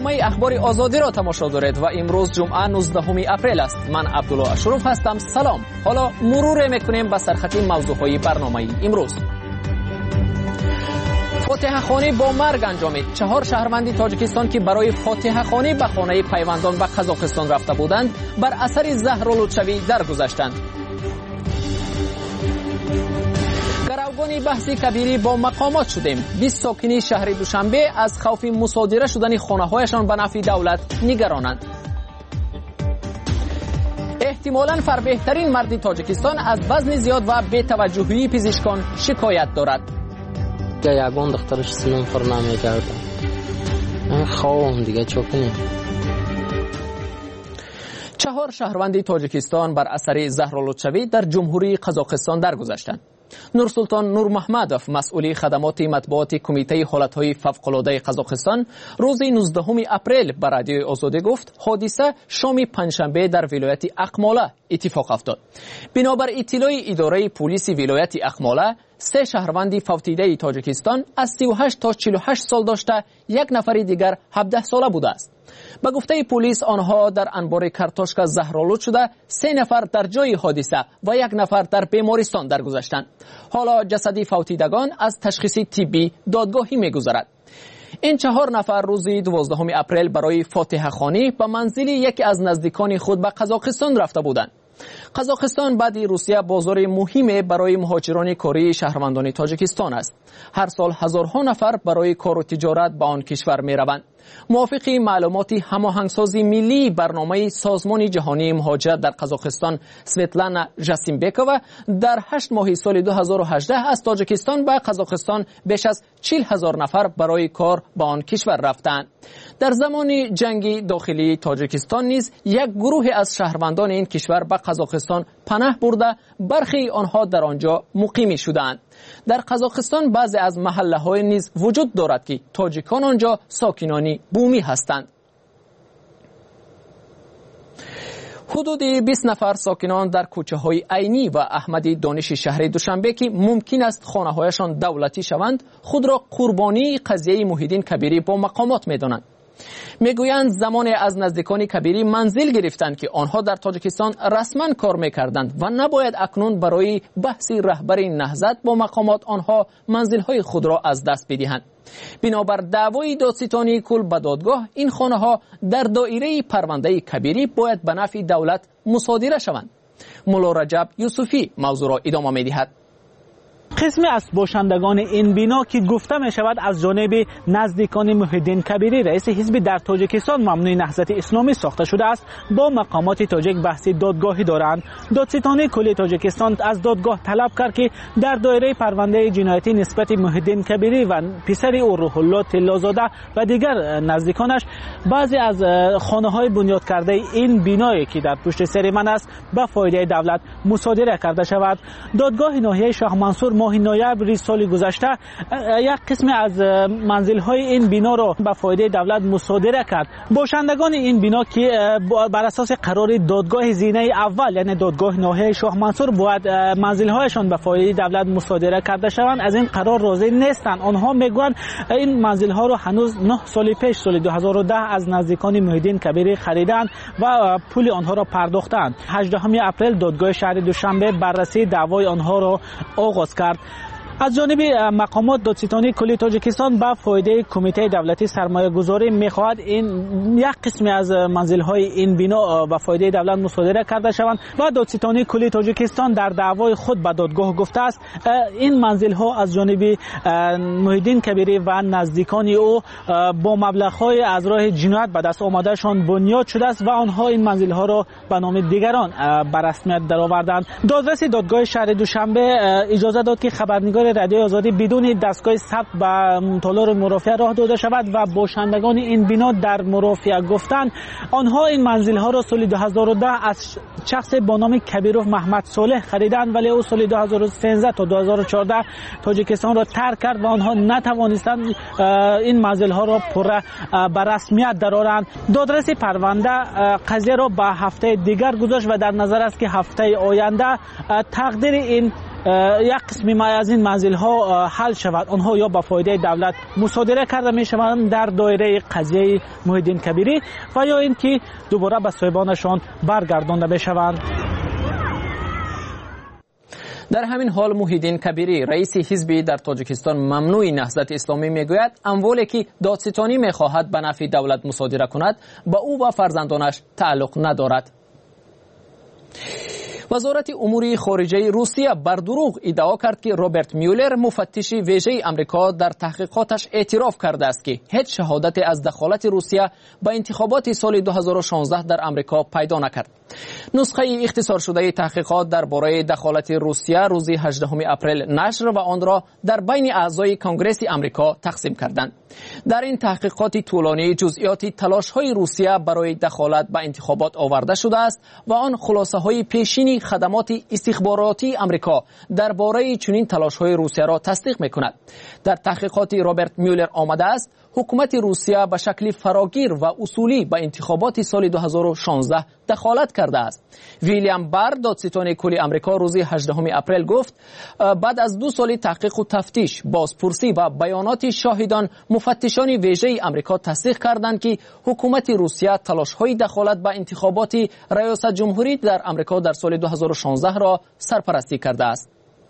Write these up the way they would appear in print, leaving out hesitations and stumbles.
برنامه اخبار آزادی را تماشا دارید و امروز جمعه 19 اپریل است. من عبدالله اشرف هستم. سلام. حالا مرور میکنیم به سرخط موضوعهای برنامه امروز. فاتحه خوانی با مرگ انجامید. 4 شهروندی تاجیکستان که برای فاتحه خوانی به خانه پیوندان به قزاقستان رفته بودند بر اثر زهرآلودشوی درگذشتند. گروگان بحثی کبیری با مقامات شدیم. 20 ساکنی شهر دوشنبه از خوف مصادره شدن خانه‌هایشان به نفع دولت نگرانند. احتمالاً فربهترین مرد تاجیکستان از وزن زیاد و بی‌توجهی پزشکان شکایت دارد. یگان دخترش سنم پر نمی‌کردم. من خوابم دیگه چوکنیم. 4 شهروندی تاجیکستان بر اثر زهرآلودشوی در جمهوری قزاقستان درگذشتند. نورسلطان نورمحمدوف مسئول خدمات مطبوعات کمیته حالتهای فوق‌العاده قزاقستان روز 19 اپریل به رادیوی آزادی گفت حادثه شام پنجشنبه در ولایت اقماله اتفاق افتاد. بنابر اطلاع اداره پلیس ولایت اقماله 3 شهروندی فوتیده تاجیکستان از 38 تا 48 سال داشته، 1 نفر دیگر 17 ساله بوده است. به گفته پلیس آنها در انبار کارتوشکا زهرآلود شده، 3 نفر در جای حادثه و 1 نفر در بیمارستان درگذشتند. حالا جسد فوتیدگان از تشخیص طبی دادگاهی می‌گذرد. این 4 نفر روز 12 اپریل برای فاتحه خوانی به منزل یکی از نزدیکان خود به قزاقستان رفته بودند. قزاقستان بعد روسیه بازار مهمی برای مهاجران کاری شهروندان تاجیکستان است. هر سال هزارها نفر برای کار و تجارت به آن کشور می روند. موافق معلومات هماهنگسازی ملی برنامه سازمان جهانی مهاجرت در قزاقستان سویتلانا ژاسیمبکووا در 8 ماه سال 2018 از تاجیکستان به قزاقستان بیش از 40,000 نفر برای کار به آن کشور رفتند. در زمان جنگ داخلی تاجیکستان نیز یک گروه از شهروندان این کشور به قزاقستان پناه برده، برخی آنها در آنجا مقیم شدند. در قزاقستان بعضی از محله‌های نیز وجود دارد که تاجیکان آنجا ساکنانی بومی هستند. حدود 20 نفر ساکنان در کوچه‌های عینی و احمدی دانش شهر دوشنبه که ممکن است خانه‌هایشان دولتی شوند، خود را قربانی قضیه محیدین کبیری با مقامات می‌دانند. میگویند زمان از نزدیکان کبیری منزل گرفتند که آنها در تاجیکستان رسما کار میکردند و نباید اکنون برای بحث رهبر نهضت با مقامات آنها منزلهای خود را از دست بدهند. بنابر دعوای دادستانی کل به دادگاه این خانه ها در دایره پرونده کبیری باید به نفع دولت مصادره شوند. مولا رجب یوسفی موضوع را ادامه میدهد. قسمی از باشندگان این بنا که گفته می شود از جانب نزدیکان محیدین کبیری رئیس حزب در تاجیکستان ممنوع نهضت اسلامی ساخته شده است با مقامات تاجیک بحث دادگاهی دارند. دادستانی کل تاجیکستان از دادگاه طلب کرد که در دایره پرونده جنایتی نسبت محیدین کبیری و پسر او روح الله طلازاده و دیگر نزدیکانش بعضی از خانه‌های بنیاد کرده این بنایی که در پشت سر من است به فایده دولت مصادره کرده شود. دادگاه ناحیه شاه منصور ماه نوامبر سال گذشته یک قسم از منزل‌های این بنا را به فایده دولت مصادره کرد. باشندگان این بنا که بر اساس قرار دادگاه زینه اول یعنی دادگاه ناحیه شاه منصور باید منزل‌هایشان به فایده دولت مصادره کرده شوند، از این قرار راضی نیستند. آنها میگویند این منزل‌ها را هنوز 9 سال پیش سال 2010 از نزدیکان محیدین کبیری خریدند و پول آنها را پرداختند. 18 اپریل دادگاه شهر دوشنبه بررسی دعوای آنها را آغاز کرد. از جانب مقامات دادستانی کل تاجیکستان به فایده کمیته دولتی سرمایه گذاری میخواهد این یک قسمی از منزل‌های این بنا به فایده دولت مصادره کرده شوند و دادستانی کل تاجیکستان در دعوای خود به دادگاه گفته است این منزل‌ها از جانب محیدین کبیری و نزدیکان او با مبلغ‌های از راه جنایت به دست آمدهشان بنیاد شده است و آنها این منزل‌ها را به نام دیگران به رسمیت درآوردند. دادرس دادگاه شهر دوشنبه اجازه داد که خبرنگار رادیو آزادی بدون دستگاه ثبت به تالار مرافعه راه داده شود و باشندگان این بنا در مرافعه گفتند آنها این منزل ها را سال 2010 از شخص با نام کبیروف محمد صالح خریدند، ولی او سال 2013 تا 2014 تاجیکستان را ترک کرد و آنها نتوانستند این منزل ها را پر به رسمیت درآورند. دادرس پرونده قضیه را به هفته دیگر گذاشت و در نظر است که هفته آینده تقدیر این یک قسم از این منزل ها حل شود، آنها یا با فایده دولت مصادره کرده می شوند در دایره قضیه محی الدین کبیری و یا اینکه دوباره به صاحبانشان برگردانده بشوند. در همین حال محی الدین کبیری رئیس حزبی در تاجیکستان ممنوع نهضت اسلامی میگوید اموالی که دادستانی میخواهد به نفع دولت مصادره کند با او و فرزندانش تعلق ندارد. وزارت امور خارجه روسیه بر دروغ ادعا کرد که رابرت میولر مفتش ویژه آمریکا در تحقیقاتش اعتراف کرده است که هیچ شهادت از دخالت روسیه به انتخابات سال 2016 در آمریکا پیدا نکرد. نسخه اختصار شده تحقیقات درباره دخالت روسیه روز 18 اپریل نشر و آن را در بین اعضای کنگره آمریکا تقسیم کردند. در این تحقیقات طولانی جزئیات تلاش‌های روسیه برای دخالت به انتخابات آورده شده است و آن خلاصه‌های پیشینی خدمات استخباراتی آمریکا درباره چنین تلاش‌های روسیه را تصدیق می‌کند. در تحقیقات رابرت میولر آمده است حکومت روسیه به شکل فراگیر و اصولی به انتخابات سال 2016 دخالت کرده است. ویلیام بار دادستان کل آمریکا روز 18 اپریل گفت بعد از 2 سال تحقیق و تفتیش، بازپرسی و بیانات شاهدان، مفتشان ویژه آمریکا تصدیق کردند که حکومت روسیه تلاش‌های دخالت به انتخابات ریاست جمهوری در آمریکا در سال 2016 را سرپرستی کرده است.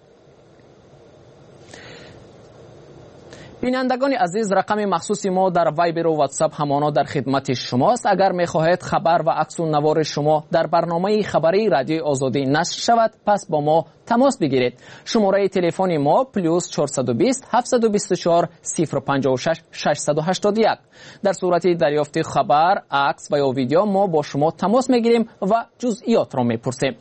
بینندگان عزیز، رقم مخصوص ما در وایبر و واتساپ همانا در خدمت شماست. اگر می‌خواهید خبر و عکس و نوار شما در برنامه خبری رادیو آزادی نشر شود، پس با ما تماس بگیرید. شماره تلفن ما +420 724 056 681. در صورت دریافت خبر، عکس و یا ویدیو ما با شما تماس می‌گیریم و جزئیات را می‌پرسیم.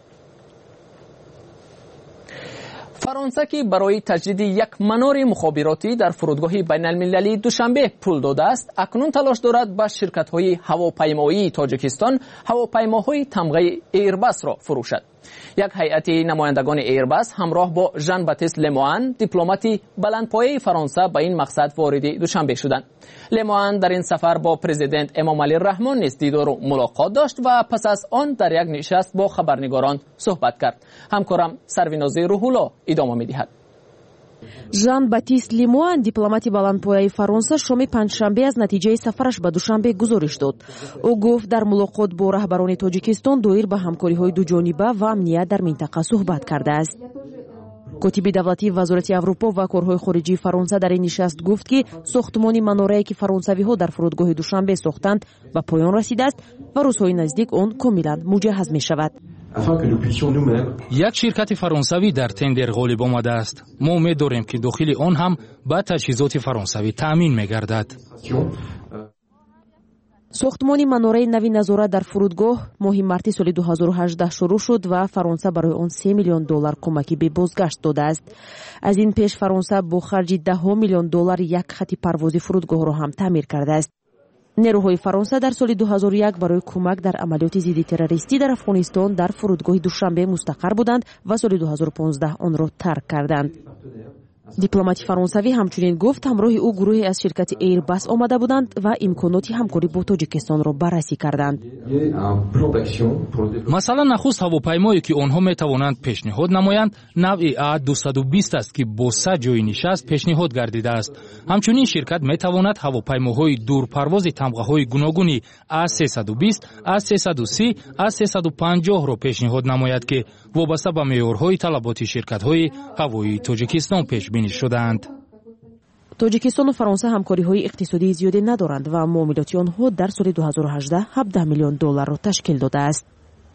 فرانسه که برای تجدید یک منار مخابراتی در فرودگاه بین المللی دوشنبه پول داده است، اکنون تلاش دارد با شرکت‌های هواپیمایی تاجیکستان هواپیماهای تمغه ایرباس را فروشد. یک هیئت نمایندگان ایرباس همراه با ژان باتیست لموان، دیپلمات بلندپایه فرانسه به این مقصد وارد دوشنبه شدند. لموان در این سفر با پرزیدنت امام علی الرحمن نیز دیدار و ملاقات داشت و پس از آن در یک نشست با خبرنگاران صحبت کرد. همکارم سرویناز روح‌الله ادامه می‌دهد. ژان баттист лемуан, дипломати баландпояи Фаронса, шоми панҷшанбе аз натиҷаи сафараш ба Душанбе гузориш дод. ӯ гуфт дар мулоқот бо раҳбарони Тоҷикистон доир ба ҳамкориҳои дуҷониба ва амният дар минтақа суҳбат кардааст. котиби давлатии вазорати Аврупо ва корҳои хориҷии Фаронса дар ин нишаст гуфт ки сохтмони манорае ки фаронсавиҳо дар фурудгоҳи Душанбе сохтанд ба поён расидааст ва рӯзҳои наздик он комилан муҷаҳҳаз мешавад. як ширкати фаронсавӣ дар тендер ғолиб омадааст. мо умед дорем ки дохили он ҳам ба таҷҳизоти фаронсавӣ таъмин мегардад. сохтмони манораи нави назорат дар фурудгоҳ моҳи марти соли 2018 шурӯъ шуд ва Фаронса барои он $3 миллион кӯмаки бебозгашт додааст. аз ин пеш Фаронса бо харҷи $10 миллион як хати парвози фурудгоҳро ҳам таъмир кардааст. нерӯҳои Фаронса дар соли 2001 барои кӯмак дар амалиёти зидди террористӣ дар Афғонистон дар фурудгоҳи Душанбе мустақар буданд ва соли 2015 онро тарк карданд. дипломати фаронсавӣ ҳамчунин гуфт ҳамроҳи ӯ гурӯҳе аз ширкати Airbus омада буданд ва имконоти ҳамкорӣ бо Тоҷикистонро баррасӣ карданд. масалан нахуст ҳавопаймое ки онҳо метавонанд пешниҳод намоянд навъи А220 аст ки бо 100 ҷойи нишаст пешниҳод гардидааст. ҳамчунин ширкат метавонад ҳавопаймоҳои дурпарвози тамғаҳои гуногуни А320, А330, А350-ро пешниҳод намояд ки вобаста ба меъёрҳои талаботи ширкатҳои ҳавоии Тоҷикистон пешбинӣ шудаанд. тоҷикистону фаронса ҳамкориҳои иқтисодии зиёде надоранд ва муомилоти онҳо дар соли 2018 $17 миллион ташкил додааст.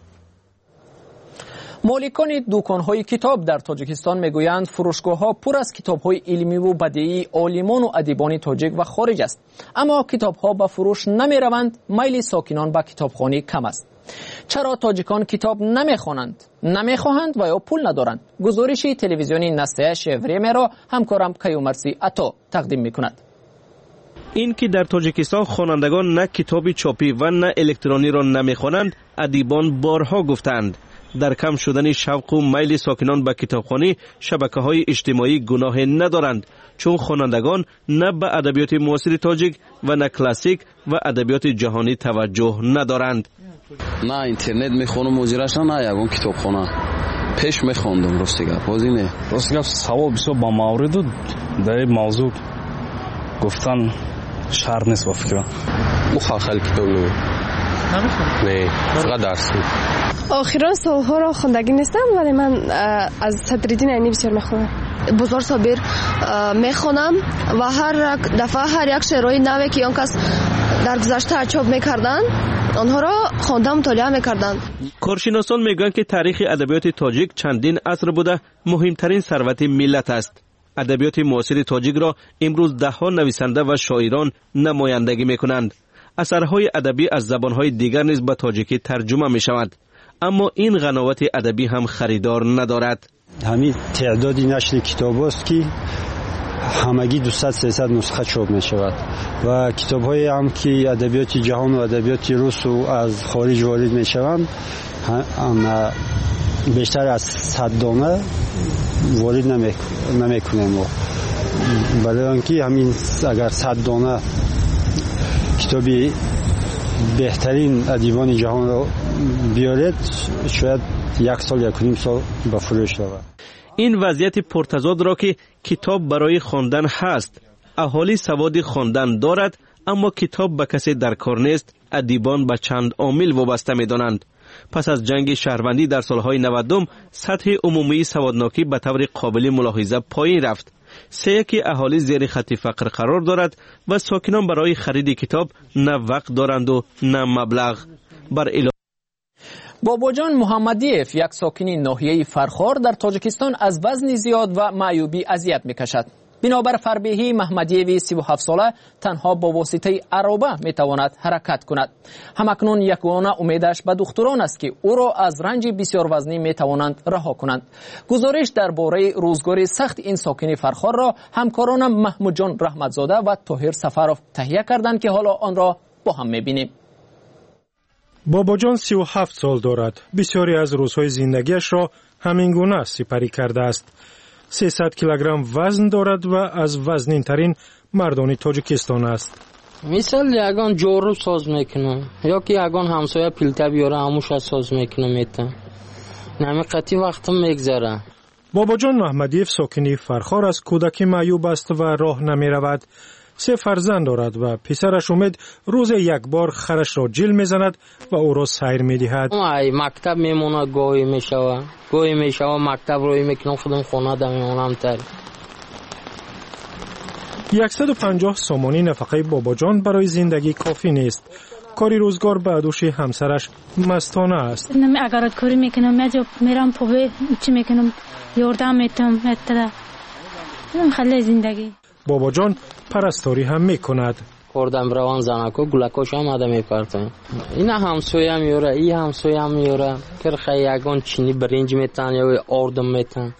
مالکان دکان‌های کتاب در تاجیکستان میگویند فروشگاه‌ها پر از کتاب‌های علمی و بدیعی عالمان و ادیبان تاجیک و خارج است، اما کتاب‌ها به فروش نمی‌روند. میل ساکنان به کتابخوانی کم است. چرا تاجیکان کتاب نمیخوانند، نمیخواهند و یا پول ندارند؟ گزارش تلویزیونی نسته شوریمه را همکارم کیومرسی عطا تقدیم میکند. این که در تاجیکستان خوانندگان نه کتاب چاپی و نه الکترونی را نمیخوانند، ادیبان بارها گفتند. در کم شدن شوق و میل ساکنان به کتابخوانی شبکه‌های اجتماعی گناه ندارند، چون خوانندگان نه به ادبیات معاصر تاجیک و نه کلاسیک و ادبیات جهانی توجه ندارند. نه اینترنت میخونم مجرش نه یگون کتابخانه پیش میخوندم راستی گپ بازی نه. راستی گپ سوال بسیار با مورد و در این موضوع گفتن شرط نیست با فکرم. خیلی کتاب نه فقط درس بود. آخران سالها را خوندگی نیستم ولی من از صدرالدین عینی بسیار میخونم. بزرگ صابر میخونم و هر دفعه هر یک شعرهای نوی که اون کس در گذشته چاپ میکردن آنها را خوانده مطالعه میکردند. کارشناسان میگویند که تاریخ ادبیات تاجیک چندین عصر بوده مهمترین ثروت ملت است. ادبیات معاصر تاجیک را امروز دهها نویسنده و شاعران نمایندگی میکنند. اثرهای ادبی از زبانهای دیگر نیز به تاجیکی ترجمه میشود. اما این قناوت ادبی هم خریدار ندارد. همین تعدادی نشر کتاب است که همگی 200-300 نسخه چاپ می شود و کتاب های هم که ادبیات جهان و ادبیات روس و از خارج وارد می شوند بیشتر از 100 دانه وارد نمی کنیم. برای آنکه همین اگر 100 دانه کتابی بهترین ادیبان جهان را بیارید شاید 1 سال 1.5 سال به فروش رود. این وضعیت پرتضاد را که کتاب برای خواندن هست، اهالی سواد خواندن دارد اما کتاب به کسی در کار نیست، ادیبان به چند عامل وابسته می‌دانند. پس از جنگ شهروندی در سالهای 90 سطح عمومی سوادناکی به طور قابل ملاحظه پایین رفت. سه اهالی زیر خط فقر قرار دارد و ساکنان برای خرید کتاب نه وقت دارند و نه مبلغ. بر باباجان محمدیف یک ساکنی ناحیه فرخار در تاجیکستان از وزن زیاد و معیوبی اذیت میکشد. بنابر فربیهی محمدیوی 37 ساله تنها با واسطه عرابه میتواند حرکت کند. همکنون یگانه امیدش به دختران است که او را از رنج بسیار وزنی میتوانند رها کنند. گزارش درباره روزگار سخت این ساکن فرخار را همکارانم محمود جان رحمتزاده و طاهر سفرов تهیه کردند که حالا آن را با هم میبینیم. باباجان 37 سال دارد. بسیاری از روزهای زندگیش را همین گونه سپری کرده است. 300 کیلوگرم وزن دارد و از وزنین ترین مردان تاجیکستان است. مثال یگان جورو ساز میکنم یا که یگان همسایه پیلته بیاره هموش ساز میکنم میتن. نمیقتی وقتم میگذره. باباجان محمدیف ساکنی فرخار از کودکی معیوب است و راه نمی رود. 3 فرزند دارد و پسرش امید روز یک بار خرش را جل میزند و او را سیر میدهد. مکتب میمونه گاهی میشوه مکتب روی میکنم خودم خونه دا میمونم تر. 150 سومانی نفقه باباجان برای زندگی کافی نیست. کاری روزگار به دوش همسرش مستانه است. اگر کاری میکنم میرم پوبه چی میکنم یاردم میتم خیلی زندگی. باباجان پرستاری هم میکند. کردم روان زنکو گلکوش هم آده میپرتن. این همسوی هم میوره این همسوی هم میوره که خیلی یکان چینی برنج میتن یا آردم میتن.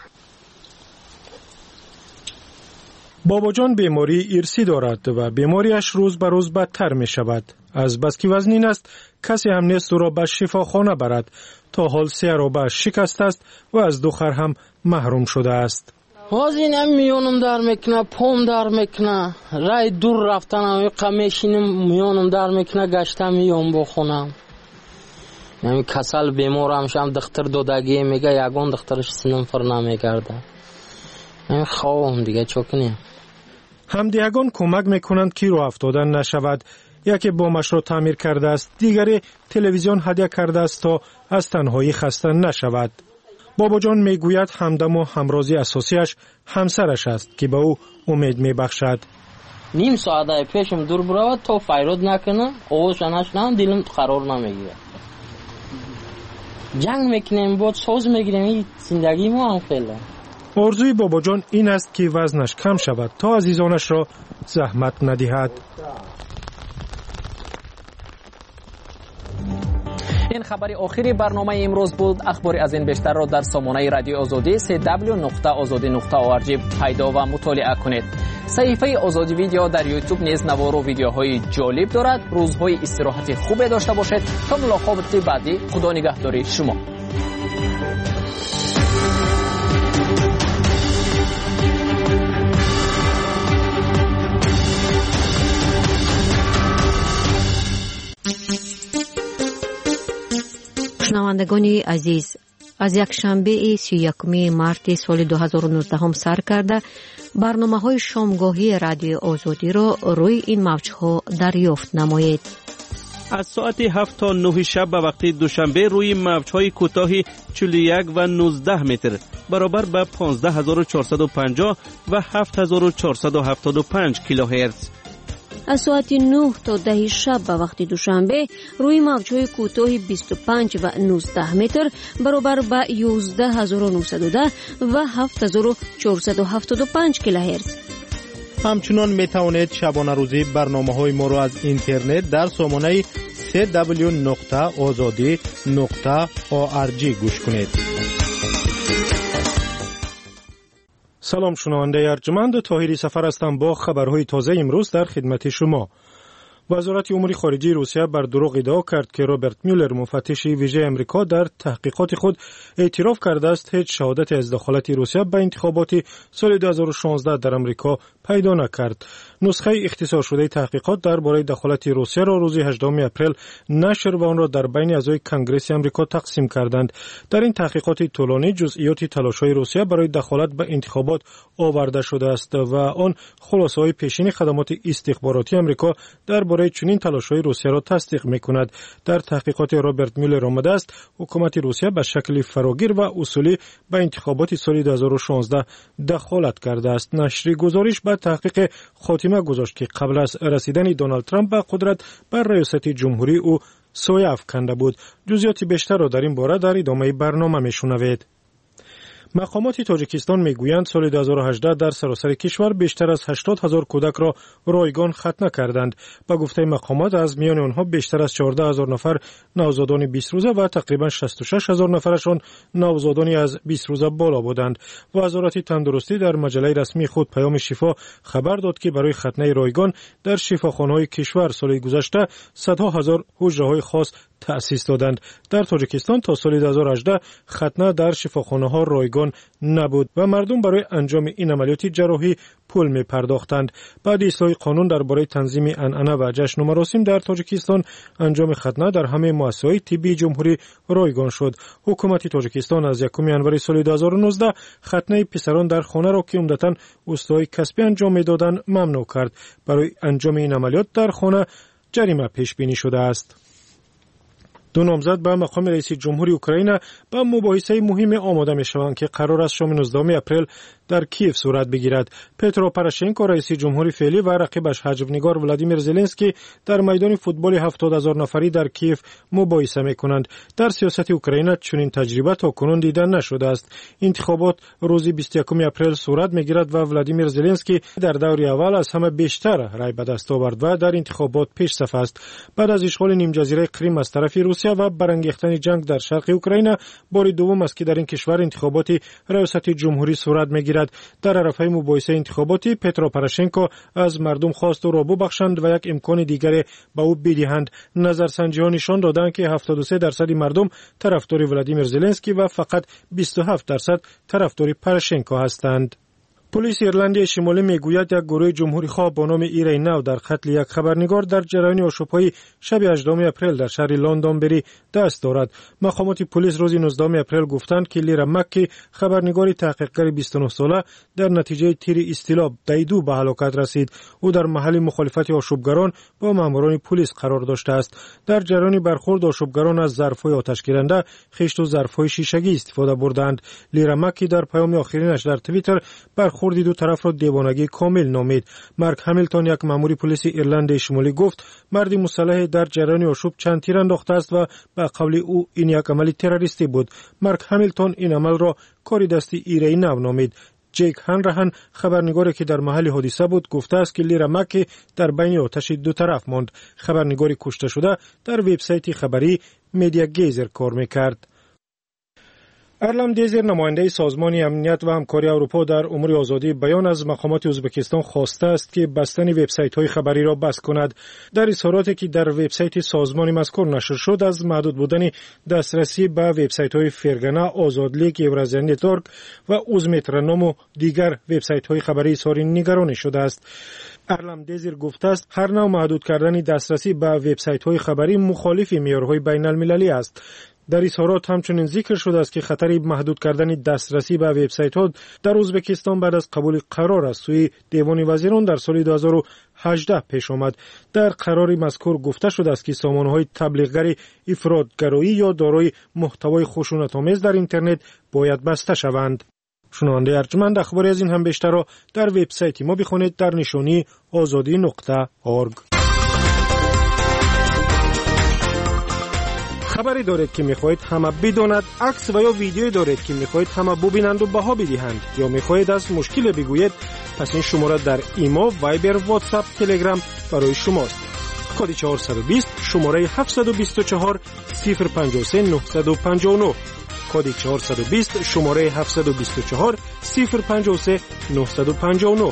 باباجان بیماری ارثی دارد و بیماریش روز به روز بدتر می شود. از بس که وزنین است کسی هم نیست او را به شفاخانه برد. تا حال 3 عرابه شکست است و از 2 خر هم محروم شده است. وزنم میونم در میکنه پام در میکنه رای دور رفتنم قمیشینم میونم در میکنه گشتم میام بخونم. یعنی کسل بیمارم شم دختر دودگی میگه یگان دخترش سنم فر نمیگرده. یعنی خوام دیگه چوکنیم. همدیگان کمک میکنند که راه افتادن نشود. یکی بامش را تعمیر کرده است، دیگری تلویزیون هدیه کرده است تا از تنهایی خسته نشود. باباجان میگوید همدم و همرازی اساسیش همسرش است که به او امید میبخشد. نیم ساعته پیشم دور برود تا فیرود نکنه آوازش نشنم دلم قرار نمیگیره. جنگ میکنیم بود سوز میگیریم این زندگی ما هم خیلی. آرزوی باباجان این است که وزنش کم شود تا عزیزانش را زحمت ندهد. این خبر آخری برنامه امروز بود. اخبار از این بیشتر را در سامانه رادیو آزادی www.azadi.org پیدا و مطالعه کنید. صفحه آزادی ویدیو در یوتیوب نیز نوار و ویدیوهای جالب دارد. روزهای استراحت خوب داشته باشید. تا ملاقات بعدی، خدا نگهداری شما. شنوندگان عزیز، از یک شنبه 31 مارت سال 2019 هم سر کرده برنامه‌های شامگاهی رادیو آزادی را روی این موج‌ها دریافت نمایید. از ساعت 7 تا 9 شب به وقت دوشنبه روی موج‌های کوتاه 41 و 19 متر برابر به 15450 و 7475 کیلوهرتز. از ساعت 9 تا 10 شب به وقت دوشنبه روی موج‌های کوتاه 25 و 19 متر برابر به 11910 و 7475 کیلوهرتز. همچنان می توانید شبانه روزی برنامه‌های ما را از اینترنت در سامانه www.azadi.org گوش کنید. سلام شنونده ارجمند، طاهری سفر هستم با خبرهای تازه امروز در خدمت شما. وزارت امور خارجه روسیه بر دروغ ادعا کرد که رابرت میولر مفتش ویژه امریکا در تحقیقات خود اعتراف کرده است هیچ شهادت از دخالت روسیه به انتخابات سال 2016 در امریکا پیدا نکرد. نسخه اختصار شده تحقیقات درباره دخالت روسیه را روز 18 اپریل نشر و آن را در بین اعضای کنگره امریکا تقسیم کردند. در این تحقیقات طولانی جزئیات تلاش‌های روسیه برای دخالت به انتخابات آورده شده است و آن خلاصه‌های پیشین خدمات استخباراتی امریکا درباره چنین تلاش‌های روسیه را تصدیق می‌کند. در تحقیقات رابرت میولر آمده است حکومت روسیه به شکل فراگیر و اصولی به انتخابات سال 2016 دخالت کرده است. نشر گزارش به تحقیق خاتمه گذاشت که قبل از رسیدن دونالد ترامپ به قدرت بر ریاست جمهوری او سایه افکنده بود. جزئیات بیشتر را در این باره در ادامه برنامه میشنوید. مقامات تاجیکستان میگویند سال 2018 در سراسر کشور بیشتر از 80,000 کودک را رایگان ختنه کردند. با گفته مقامات از میان آنها بیشتر از 14,000 نفر نوزادان 20 روزه و تقریبا 66,000 نفرشان نوزادانی از 20 روزه بالا بودند. وزارت تندرستی در مجله رسمی خود پیام شفا خبر داد که برای ختنه رایگان در شفاخانه‌های کشور سال گذشته صدها هزار حجره‌های خاص تأسیس دادند. در تاجیکستان تا سال 2018 ختنه در شفاخانه‌ها رایگان نبود و مردم برای انجام این عملیات جراحی پول می پرداختند. بعد اصلاح قانون درباره تنظیم عنعنه و جشن و مراسم در تاجیکستان انجام ختنه در همه مؤسسه‌های طبی جمهوری رایگان شد. حکومت تاجیکستان از 1 ژانویه سال 2019 ختنه پسران در خانه را که عمدتاً اوستای کسبی انجام می‌دادند ممنوع کرد. برای انجام این عملیات در خانه جریمه پیش بینی شده است. دو نامزد به مقام رئیس جمهوری اوکراین به مباحثه مهم آماده می‌شوند که قرار است شام 19 اپریل در کیف صورت بگیرد. پترو پروشنکو رئیس جمهوری فعلی و رقیبش حجب‌نگار ولادیمیر زلنسکی در میدان فوتبال 70,000 نفری در کیف مباحثه می‌کنند. در سیاست اوکراین چنین تجربه تاکنون دیده نشده است. انتخابات روز 21 اپریل صورت می‌گیرد و ولادیمیر زلنسکی در دور اول از همه بیشتر رای به دست آورد و در انتخابات پیش صف است. بعد از اشغال نیم جزیره کریم از طرف روسیه و برانگیختن جنگ در شرق اوکراین بار دوم است که در این کشور انتخابات ریاست جمهوری صورت می‌گیرد. در عرصه مباحثه انتخاباتی پترو پروشنکو از مردم خواست او را ببخشند و یک امکان دیگر به او بدهند. نظرسنجی‌ها نشان دادند که 73% مردم طرفدار ولادیمیر زلنسکی و فقط 27% طرفدار پروشنکو هستند. پلیس ایرلندی شمالی میگوید یک گروه جمهوری خواه با نام ایری نو در قتل یک خبرنگار در جریان آشوب‌های شب 18 اپریل در شهر لندنبری دست دارد. مقامات پلیس روز 19 اپریل گفتند که لیرا مکی خبرنگار تحقیقگر 29 ساله در نتیجه تیر استیلا دیدو به هلاکت رسید. او در محل مخالفت آشوبگران با ماموران پلیس قرار داشته است. در جریان برخورد آشوبگران از ظرف‌های آتشگیرنده، خشت و ظرف‌های شیشگی استفاده بردند. لیرا مکی در پیام آخرینش در توییتر خوردی دو طرف را دیوانگی کامل نامید. مارک همیلتون یک مأمور پلیس ایرلند شمالی گفت مردی مسلح در جریان آشوب چند تیر انداخته است و به قول او این یک عمل تروریستی بود. مارک همیلتون این عمل را کاری دستی ایری نو نامید. جیک هنرهن خبرنگاری که در محل حادثه بود گفته است که لیرا مکی در بین آتش دو طرف ماند. خبرنگاری کشته شده در وبسایت خبری مدیا گیزر کار میکرد. ارلم دیزر نماینده سازمان امنیت و همکاری اروپا در امور آزادی بیان از مقامات ازبکستان خواسته است که بستن وبسایت‌های خبری را بس کند. در اظهاراتی که در وبسایت سازمان مذکور نشر شد از محدود بودن دسترسی به وبسایت‌های فرگانه، آزادلیگ، اورازیا نتورک و اوزمترنام و دیگر وبسایت‌های خبری اظهار نگرانی شده است. ارلم دیزر گفته است هر نوع محدود کردن دسترسی به وبسایت‌های خبری مخالف معیارهای بین‌المللی است. در اظهارات همچنین ذکر شده است که خطر محدود کردن دسترسی به وبسایت‌ها در ازبکستان بعد از قبول قرار از سوی دیوان وزیران در سال 2018 پیش آمد. در قرار مذکور گفته شده است که سامانه‌های تبلیغگر افراط‌گرایی یا دارای محتوای خشونت‌آمیز در اینترنت باید بسته شوند. شنونده ارجمند، اخباری از این هم بیشتر را در وبسایت ما بخوانید در نشانی azadi.org. خبری دارید که میخواهید همه بداند، عکس و یا ویدیویی دارید که میخواهید همه ببینند و بها بدهند، یا میخواهید از مشکل بگویید، پس این شماره در ایما، وایبر، واتساپ، تلگرام برای شماست. کد 420 شماره 724 053 959. کد 420 شماره 724 053 959.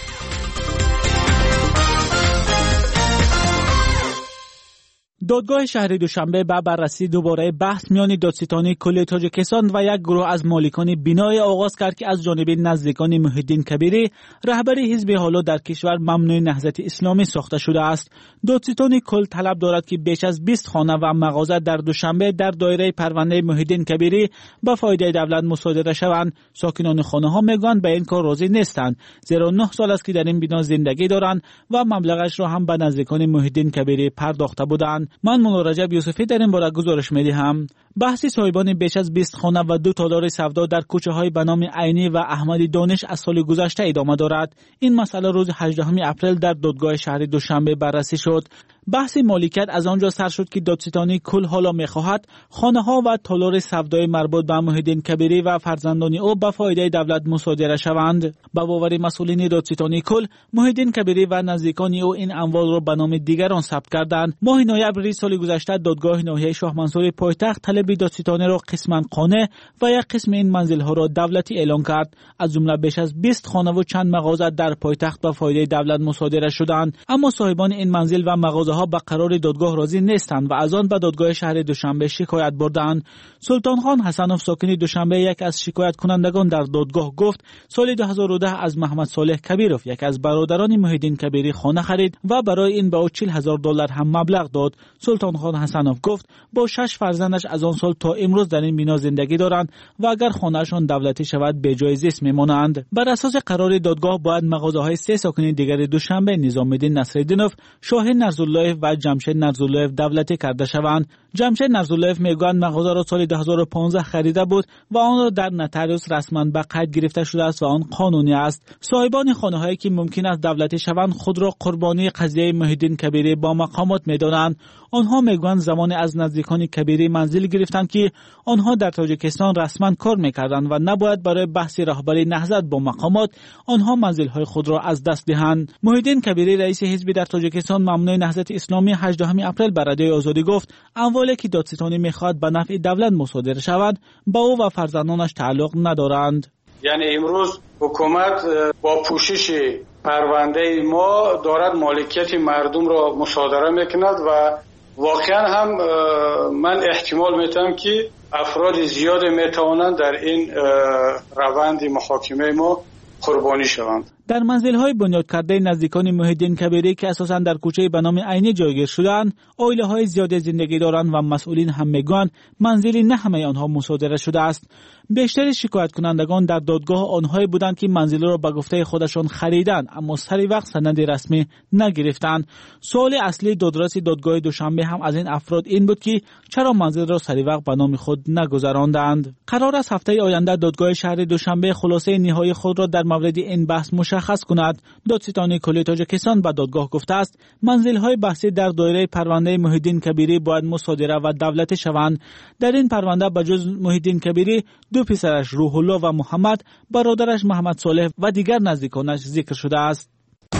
دادگاه شهر دوشنبه به بررسی دوباره بحث میان دادستانی کل تاجیکستان و یک گروه از مالکان بینای آغاز کرد که از جانب نزدیکان محی‌الدین کبیری، رهبر حزب حالا در کشور ممنوع نهضت اسلامی ساخته شده است. دادستانی کل طلب دارد که بیش از 20 خانه و مغازه در دوشنبه در دایره پرونده محی‌الدین کبیری به فایده دولت مصادره شوند. ساکنان خانه ها میگویند به این کار راضی نیستند، زیرا 9 سال است که در این بنا زندگی دارند و مبلغش را هم به نزدیکان محی‌الدین کبیری پرداخته بودند. من مولا رجب یوسفی در این باره گزارش می‌دهم. بحث صاحبان بیش از 20 خانه و 2 تالار سودا در کوچه‌های به نام عینی و احمدی دانش از سال گذشته ادامه دارد. این مسئله روز 18 اپریل در دادگاه شهر دوشنبه بررسی شد. بحث مالکیت از آنجا سر شد که دادستانی کل حالا می‌خواهد خانه‌ها و تالار سودای مربوط به محی‌الدین کبیری و فرزندان او به فایده دولت مصادره شوند. به باور مسئولین دادستانی کل، محی‌الدین کبیری و نزدیکان او این اموال را به نام دیگران ثبت کردند. ماه نوامبر سال گذشته دادگاه ناحیه شاه منصور پایتخت طلب دادستانی را قسماً خانه و یک قسم این منزل‌ها را دولتی اعلام کرد. از جمله بیش از 20 خانه و چند مغازه در پایتخت به فایده دولت مصادره شدند، اما صاحبان این منزل و مغازه به قرار دادگاه راضی نیستند و از آن به دادگاه شهر دوشنبه شکایت بردند. سلطان خان حسنوف ساکن دوشنبه یک از شکایت کنندگان در دادگاه گفت سال 2010 از محمد صالح کبیروف یک از برادران محی‌الدین کبیری خانه خرید و برای این به او $40,000 هم مبلغ داد. سلطان خان حسنوف گفت با 6 فرزندش از آن سال تا امروز در این بنا زندگی دارند و اگر خانه‌شان دولتی شود به جای زیست میمانند. بر اساس قرار دادگاه باید مغازه‌های 3 ساکن دیگر دوشنبه نظام‌الدین نصرالدینوف، شاهین نرزاللهیف و جمشید نرزاللهیف دولتی کرده شوند. جمشید نرزاللهیف میگویند مغازه را سال 2015 خریده بود و آن را در نوتاریوس رسما به قید گرفته شده است و آن قانونی است. صاحبان خانه‌هایی که ممکن است دولتی شوند خود را قربانی قضیه محی‌الدین کبیری با مقامات می‌دانند. آنها میگویند زمان از نزدیکان کبیری منزل گرفتند که آنها در تاجیکستان رسما کار می‌کردند و نباید برای بحث رهبری نهضت با مقامات آنها منزل‌های خود را از دست دهند. محی‌الدین کبیری رئیس حزب در تاجیکستان ممنوع نهضت اسلامی 18 اپریل بر رادیوی آزادی گفت اموالی که دادستانی می‌خواهد به نفع دولت مصادره شود با او و فرزندانش تعلق ندارند. یعنی امروز حکومت با پوشش پرونده ما دارد مالکیت مردم را مصادره میکند و واقعا هم من احتمال میتونم که افراد زیاد میتوانند در این روند محاکمه ما قربانی شوند. در منزل‌های بنیاد کرده نزدیکان محی‌الدین کبیری که اساساً در کوچه به نام عینی جایگیر شدند، عائله‌های زیاد زندگی دارند و مسئولین هم میگویند منزلی نه همه آنها مصادره شده است. بیشتر شکایت کنندگان در دادگاه آنهایی بودند که منزل را به گفته خودشان خریدند اما سری وقت سند رسمی نگرفتند. سوال اصلی دادرس دادگاه دوشنبه هم از این افراد این بود که چرا منزل را سری وقت به نام خود نگذراندند. قرار است هفته آینده دادگاه شهر دوشنبه خلاصه نهایی خود را در مورد این بحث مشخص کند. دادستانی کل تاجیکستان به دادگاه گفته است منزل‌های بحثی در دایره پرونده محی‌الدین کبیری باید مصادره و دولتی شوند. در این پرونده به جز محی‌الدین کبیری 2 پسرش روح الله و محمد، برادرش محمد صالح و دیگر نزدیکانش ذکر شده است.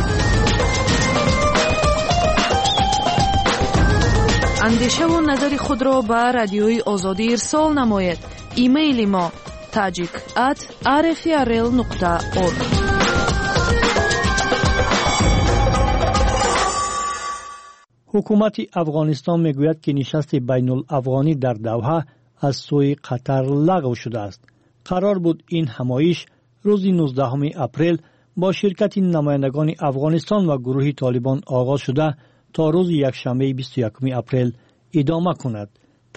اندیشه و نظر خود را به رادیوی آزادی ارسال نمایید. ایمیل ما tajik@rfrl.org. حکومت افغانستان میگوید که نشست بین الافغانی در دوحه از سوی قطر لغو شده است. قرار بود این همایش روز 19 اپریل با شرکت نمایندگان افغانستان و گروه طالبان آغاز شده تا روز یکشنبه 21 اپریل ادامه کند.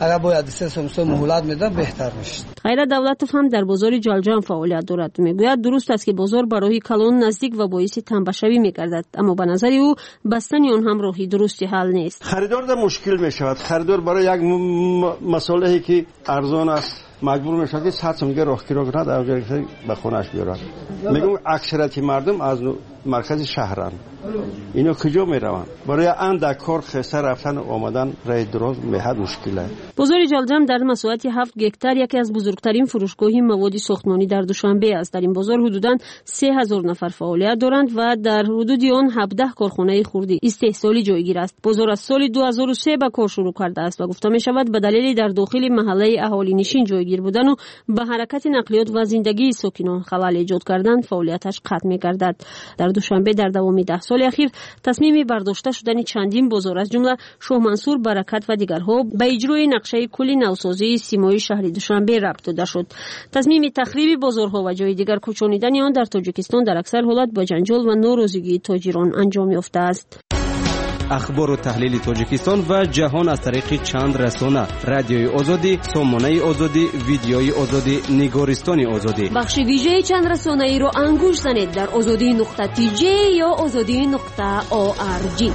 اگر باید 3 سال مهلت میدن بهتر میشه. غیرت دولتوف هم در بازار جلجم فعالیت دارد. میگوید درست است که بازار برای کلان نزدیک و باعث تنبشوی میگردد، اما به نظر او بستن آن هم راهی درستی حل نیست. خریدار در مشکل میشود. خریدار برای یک مسئله که ارزان است مجبور میشه که 100 میگه راهگیرا کنه در جایی به خونش بیارن. میگم اکثریت مردم از مرکز شهرن، اینا کجا میروند؟ برای اندک کار خسته رفتن و آمدن راه دراز میحد مشکله. بازار جلجم در مساحت 7 گکتار یکی از بزرگترین فروشگاه مواد ساختمانی در دوشنبه است. در این بازار حدوداً 3000 نفر فعالیت دارند و در حدود آن 17 کارخانه خردی استحصالی جایگیر است. بازار از سال 2003 به کار شروع کرده است و گفته می شود به دلیل در داخل محله اهالی نشین جایگیر بودن و به حرکت نقلیات و زندگی ساکنان خلل ایجاد کردن فعالیتش قطع می‌گردد. در دوشنبه در دوام 10 سال اخیر تصمیم برداشته شدن چندین بازار از جمله شاه منصور، برکت و دیگرها به اجرای نقشه کلی نوسازی سیمای شهر دوشنبه ربط داده شد. تصمیم تخریب بازارها و جای دیگر کوچانیدن آن در تاجیکستان در اکثر حالات با جنجال و ناراضگی تاجران انجام یافته است. اخبار و تحلیل تاجیکستان و جهان از طریق چند رسانه: رادیوی آزادی، سامانه آزادی، ویدیوی آزادی، نگارستان آزادی. بخش ویژه چند رسانه ای را انگوش زنید در azadi.tj یا azadi.org.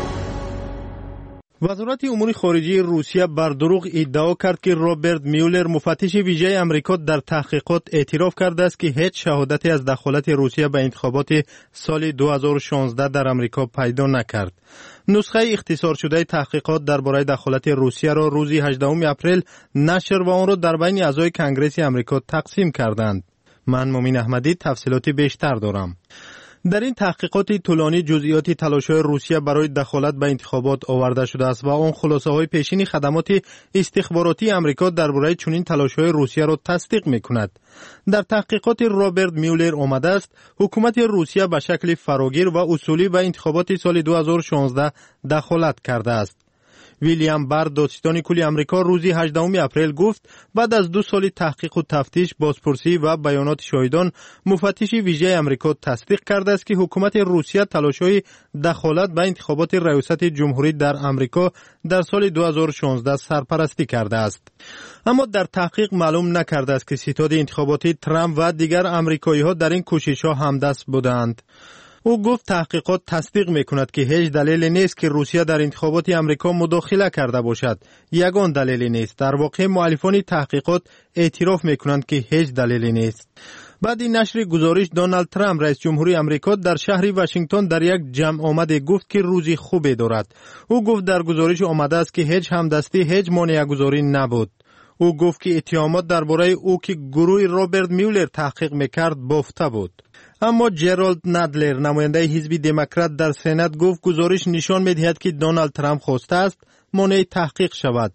وزارت امور خارجه روسیه بر دروغ ادعا کرد که رابرت میولر مفتش ویژه امریکا در تحقیقات اعتراف کرده است که هیچ شهادتی از دخالت روسیه به انتخابات سال 2016 در امریکا پیدا نکرد. نسخه اختصار شده تحقیقات درباره دخالت روسیه را روز 18 اپریل نشر و آن را در بین اعضای کنگره امریکا تقسیم کردند. من مومین احمدی تفصیلات بیشتر دارم. در این تحقیقات طولانی جزئیات تلاش‌های روسیه برای دخالت به انتخابات آورده شده است و آن خلاصه‌های پیشین خدمات استخباراتی امریکا درباره چنین تلاش‌های روسیه را تصدیق می‌کند. در تحقیقات رابرت میولر آمده است حکومت روسیه به شکل فراگیر و اصولی به انتخابات سال 2016 دخالت کرده است. ویلیام بار، دادستان کلی امریکا، روز 18 اپریل گفت بعد از 2 سال تحقیق و تفتیش، بازپرسی و بیانات شاهدان، مفتش ویژه امریکا تصدیق کرده است که حکومت روسیه تلاش‌های دخالت به انتخابات ریاست جمهوری در امریکا در سال 2016 سرپرستی کرده است. اما در تحقیق معلوم نکرده است که ستاد انتخاباتی ترامپ و دیگر امریکایی‌ها در این کوشش‌ها همدست بودند. او گفت تحقیقات تصدیق می‌کند که هیچ دلیلی نیست که روسیه در انتخابات امریکا مداخله کرده باشد. یگان دلیلی نیست. در واقع مؤلفان تحقیقات اعتراف می‌کنند که هیچ دلیلی نیست. بعد این نشر گزارش دونالد ترامپ رئیس جمهوری امریکا در شهر واشنگتن در یک جمع آمده گفت که روزی خوبی دارد. او گفت در گزارش آمده است که هیچ همدستی، هیچ مانع‌گذاری نبود. او گفت که اتهامات درباره او که گروه رابرت میولر تحقیق می‌کرد بافته بود. اما جرالد نادلر، نماینده حزب دموکرات در سنا، گفت گزارش نشان می‌دهد که دونالد ترامپ خواسته است مانع تحقیق شود.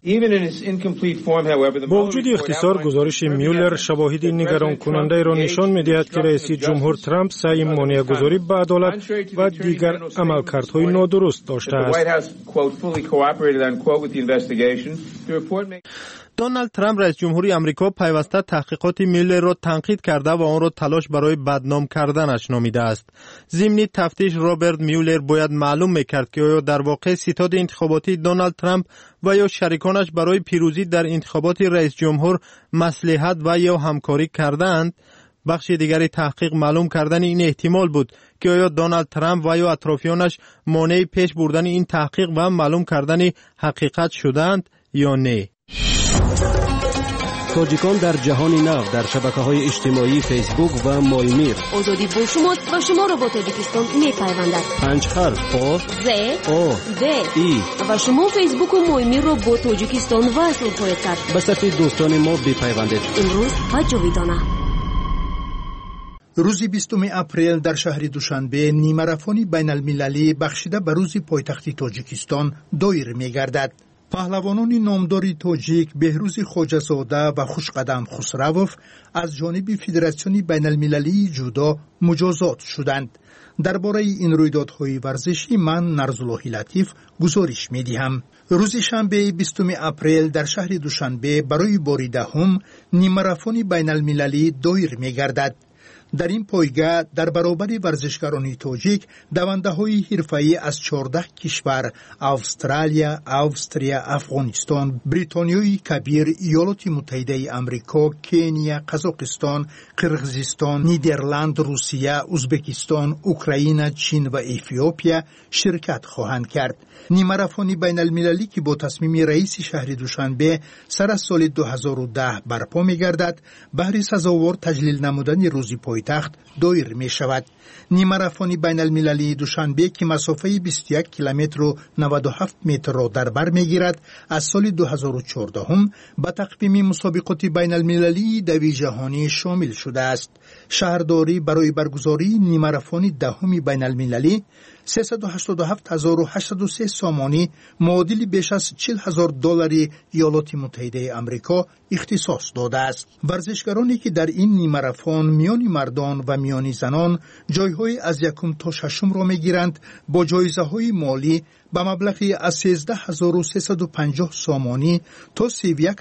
با وجود اختصار گزارش میولر شواهد نگران کننده را نشان می‌دهد که رئیس جمهور ترامپ سعی مانع گذاری به عدالت و دیگر عملکردهای نادرست داشته است. دونالد ترامپ رئیس جمهوری امریکا پیوسته تحقیقات میولر را تنقید کرده و آن را تلاش برای بدنام کردنش نامیده است. ضمن تفتیش رابرت میولر باید معلوم میکرد که آیا در واقع ستاد انتخاباتی دونالد ترامپ و یا شریکانش برای پیروزی در انتخابات رئیس جمهور مصلحت و یا همکاری کردند. بخش دیگری تحقیق معلوم کردن این احتمال بود که آیا دونالد ترامپ و یا اطرافیانش مانع پیش بردن این تحقیق و معلوم کردن حقیقت شدند یا نه. تاجیکان در جهان نو در شبکه‌های اجتماعی فیسبوک و مایمیر. آزادی با شماست و شما را با تاجیکستان می‌پیوندد. 5 حرف آ ز او د ای و شما فیسبوک و مایمیر را با تاجیکستان وصل خواهید کرد. به صف دوستان ما بپیوندید. امروز و جاویدانه. روز 20 اپریل در شهر دوشنبه نیمه‌ماراتون بین‌المللی بخشیده به روز پایتخت تاجیکستان دایر می‌گردد. پهلوانان نامدار تاجیک بهروز خواجه‌زاده و خوشقدم خسروف از جانب فدراسیون بین‌المللی جودو مجازات شدند. درباره این رویدادهای ورزشی من نرزالله لطیف گزارش می‌دهم. روز شنبه 20 اپریل در شهر دوشنبه برای بار دهم نیمه‌ماراتون بین‌المللی دایر می‌گردد. در این پایگاه در برابر ورزشکاران تاجیک دونده‌های حرفه‌ای از 14 کشور استرالیا، استریا، افغانستان، بریتانیای کبیر، ایالات متحده آمریکا، کنیا، قزاقستان، قرقیزستان، نیدرلند، روسیه، ازبکستان، اوکراین، چین و اتیوپیا شرکت خواهند کرد. نیمه‌ماراتون بین المللی که با تصمیم رئیس شهر دوشنبه سر از سال 2010 برپا می‌گردد، بهر سزاوار تجلیل نمودن روزی پایتخت دایر می‌شود. نیمه‌ماراتون بین المللی دوشنبه که مسافه 21 کیلومتر و 97 متر را در بر می‌گیرد، از سال 2014 به تقویم مسابقات بین المللی دوی جهانی شامل شده است. شهرداری برای برگزاری نیمه‌ماراتون دهم بین المللی 387,803 سامانی معادل بیش از $40,000 ایالات متحده آمریکا اختصاص داده است. ورزشکارانی که در این نیمه‌ماراتون میان مردان و میان زنان جایهای از یکم تا ششم را میگیرند، با جایزه‌های مالی به مبلغی از 13,350 سامانی تا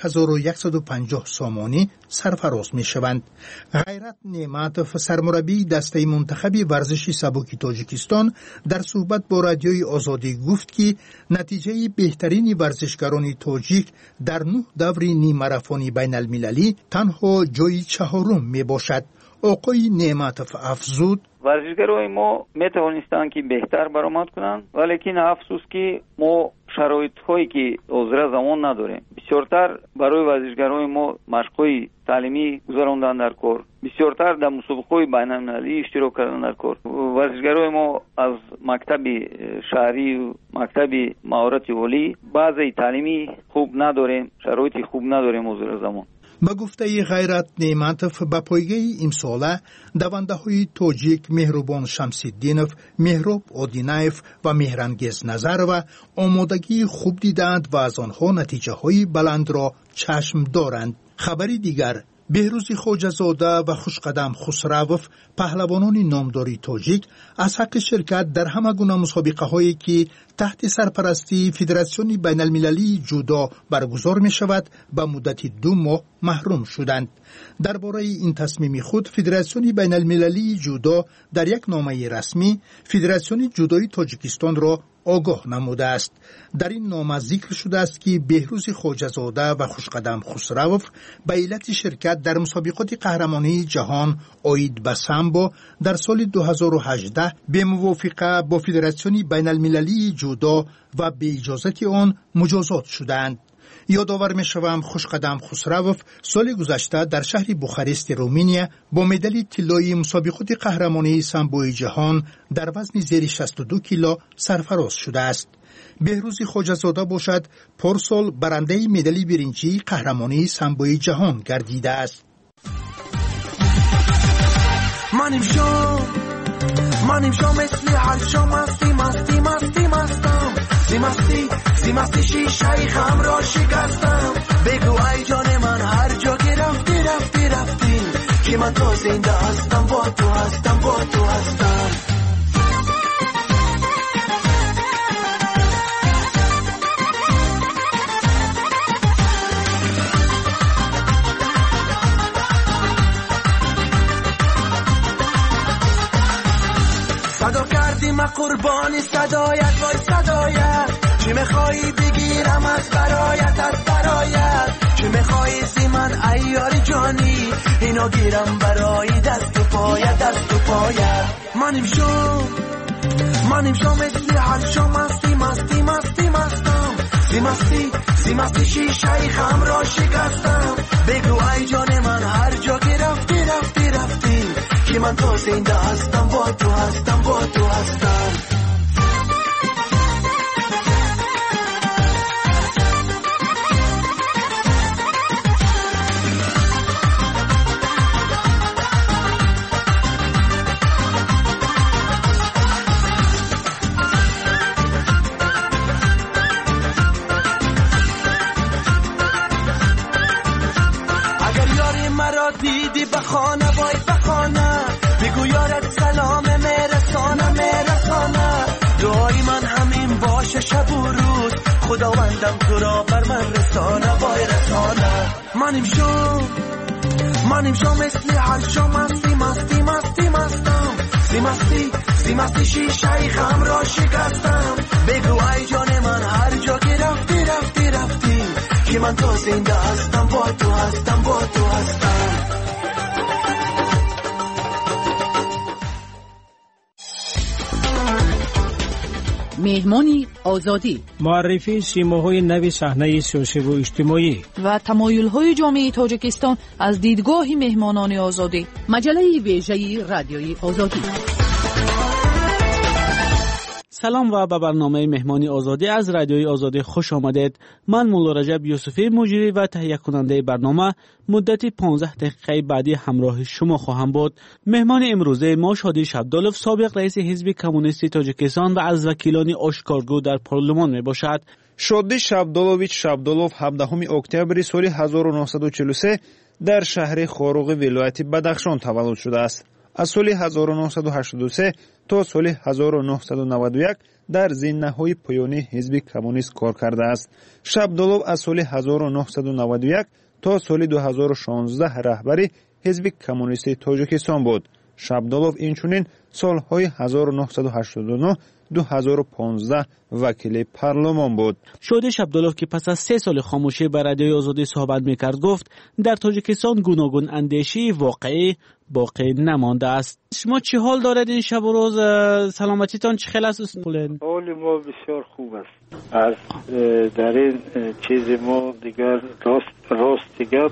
31,150 سامانی سرفراز می شوند. غیرت نعمت، سرمربی دسته منتخب ورزشی سبک تاجیکستان، در صحبت با رادیوی آزادی گفت که نتیجه بهترین ورزشکاران تاجیک در 9 دور نیمه‌ماراتون بین المللی تنها جای 4 می باشد. آقای نعمت افزود: ورزشکارای ما میتوانستند که بهتر برآمد کنند، ولیکن افسوس که ما شرایط‌هایی که حاضر زمان نداریم. بسیارتر برای ورزشکارای ما مشق‌های تعلیمی گذراندن در کار، بسیارتر در مسابقه‌های بین‌المللی اشتراک کردن در کار. ورزشکارای ما از مکتب شهری و مکتب مهارت عالی بعضی تعلیمی خوب نداریم، شرایط خوب نداریم حاضر زمان. به گفته غیرت نعمتوف، به پایگاه امساله دونده‌های تاجیک مهربان شمس‌الدینوف، مهراب آدینایف و مهرانگیز نظرova آمادگی خوب دیدند و از آنها نتیجه‌های بلند را چشم دارند. خبری دیگر: بهروز خواجه‌زاده و خوشقدم خسروف، پهلوانان نامداری تاجیک، از حق شرکت در همه گونه مسابقه‌هایی که تحت سرپرستی فدراسیون بین المللی جودو برگزار می شود به مدت 2 ماه محروم شدند. درباره این تصمیم خود فدراسیون بین المللی جودو در یک نامه رسمی فدراسیون جودوی تاجیکستان را آگاه نموده است. در این نامه ذکر شده است که بهروز خواجه‌زاده و خوشقدم خسروف به علت شرکت در مسابقات قهرمانی جهان آید به سامبو در سال 2018 به موافقه با فدراسیون بین المللی جودو و به اجازت آن مجازات شدند. یادآور می‌شوم خوشقدم خسروف سال گذشته در شهر بوخارست رومانیا با مدال طلایی مسابقات قهرمانی سامبوی جهان در وزن زیر 62 کیلو سرفراز شده است. بهروز خواجه‌زاده باشد پارسال برنده مدال برنجی قهرمانی سامبوی جهان گردیده است. منیم شو مثل هر شو مستی شیشه خم را شکستم. بگو ای جان من هر جا که رفتی که من تو زنده هستم، با تو هستم. صدا کردیم قربانی صدایت، وای صدایت. چی میخوایی بگیرم از برایت چی میخوایی زی من ایاری جانی، اینو گیرم برای دست و پایت. منیم شو مثل هر شو مستی شیشه خم را شکستم. بگو ای جان من هر جا که رفتی که من تو زنده هستم، با تو هستم. دیدی بخانه بگو یارت سلام میرسانه دعای من همین باشه شب و روز، خداوندم تو را بر من رسانه. منیم من امشا مثل هر شام مستی مستی مستی مستم سی مستی شیشه غم را شکستم بگو ای جان من هر جا که رفتی که من تا زنده هستم با تو هستم مهمانی آزادی، معرفی سیماهای نوی صحنه سیاسی و اجتماعی و تمایل‌های جامعه تاجیکستان از دیدگاه مهمانان آزادی. مجله ویژه رادیوی آزادی. سلام و به برنامه مهمانی آزادی از رادیوی آزادی خوش آمدید. من مولا رجب یوسفی مجری و تهیه کننده برنامه مدتی 15 دقیقه بعدی همراه شما خواهم بود. مهمان امروزه ما شادی شبدالوف، سابق رئیس حزب کمونیست تاجیکستان و از وکیلان آشکارگو در پارلمان می باشد. شادی شبدالوویچ شبدالوف 17 اکتبر سال 1943 در شهر خاروغ ولایت بدخشان تولد شده است. از سال 1983 تا سال 1991 در زینه‌های پایانی حزب کمونیست کار کرده است. شبدالوف از سال 1991 تا سال 2016 رهبر حزب کمونیست تاجیکستان بود. شبدالوف اینچنین سالهای 1989 2015 وکیل پارلمان بود. شادی شبدالوف که پس از 3 سال خاموشی به رادیوی آزادی صحبت میکرد گفت در تاجیکستان گوناگون اندیشی واقعی باقی نمانده است. شما چه حال دارید این شب و روز؟ سلامتیتان چه خیلی است؟ حال ما بسیار خوب است. از در این چیز ما دیگر راست دیگر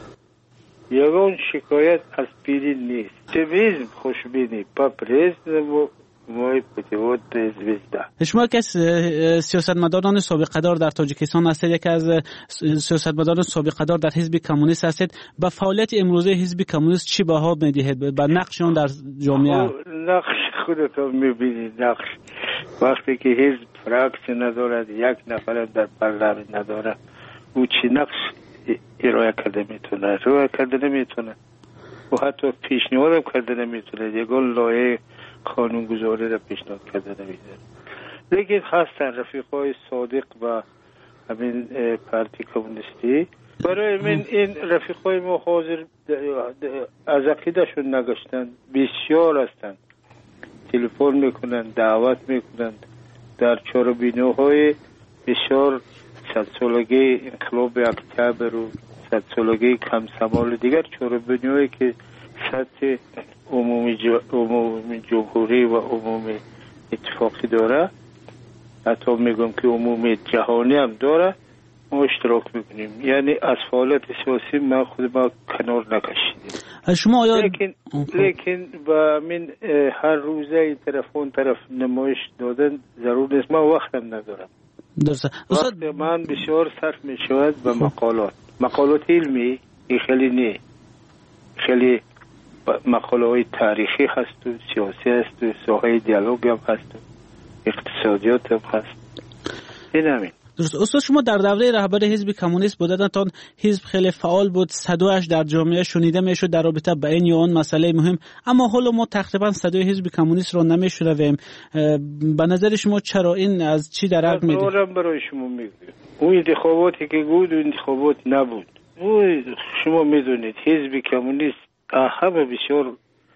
یگان شکایت از پیری نیست. اپتیمیسم خوشبینی پاپریز و مای پتیوت زویزده. شما که سیاستمداران سابقه‌دار در تاجیکستان هستید، یکی از سیاستمداران سابقه‌دار در حزب کمونیست هستید. با فعالیت امروزه حزب کمونیست چی بها میدهید؟ با نقش اون در جامعه؟ نقش خودت میبینید. نقش وقتی که حزب فراکسی ندارد، یک نفر در پارلمان نداره، او چی نقش ارائه کرده میتونه؟ ارائه کرده نمیتونه و حتی پیشنهاد کرده نمیتونه. یگان لایه قانونگذاری را پیشنهاد کرده نمیده. لیکن هستن رفیقای صادق و همین پارتی کمونیستی. برای من این رفیقای ما حاضر از عقیدهشون نگشتن، بسیار هستند. تلفن میکنن، دعوت میکنن در چهاربینوهای بسیار 100 سالگی انقلاب اکتبر و 100 سالگی کمسمال دیگر چهاربینوهایی که سطح عمومی جمهوری و عمومی اتفاقی داره، حتی میگم که عمومی جهانی هم داره، ما اشتراک میکنیم. یعنی از فعالیت سیاسی ما خود ما کنار نکشیدیم. شما آیا لیکن با من هر روزه این طرف اون طرف نمایش دادن ضرور نیست. ما وقتم ندارم. وقت من بسیار صرف میشود به مقالات علمی. خیلی نه، خیلی مقاله های تاریخی هست و سیاسی هست و ساحه دیالوگ هم هست و اقتصادیات هم هست. این همین. درست. استاد شما در دوره رهبر حزب کمونیست بودن، تا حزب خیلی فعال بود، صدایش در جامعه شنیده میشد در رابطه با این یا اون مسئله مهم، اما حالا ما تقریبا صدای حزب کمونیست را نمیشنویم. به نظر شما چرا این از چی درک میده؟ من برای شما میگم اون انتخاباتی که بود انتخابات نبود. شما میدونید حزب کمونیست همه بسیار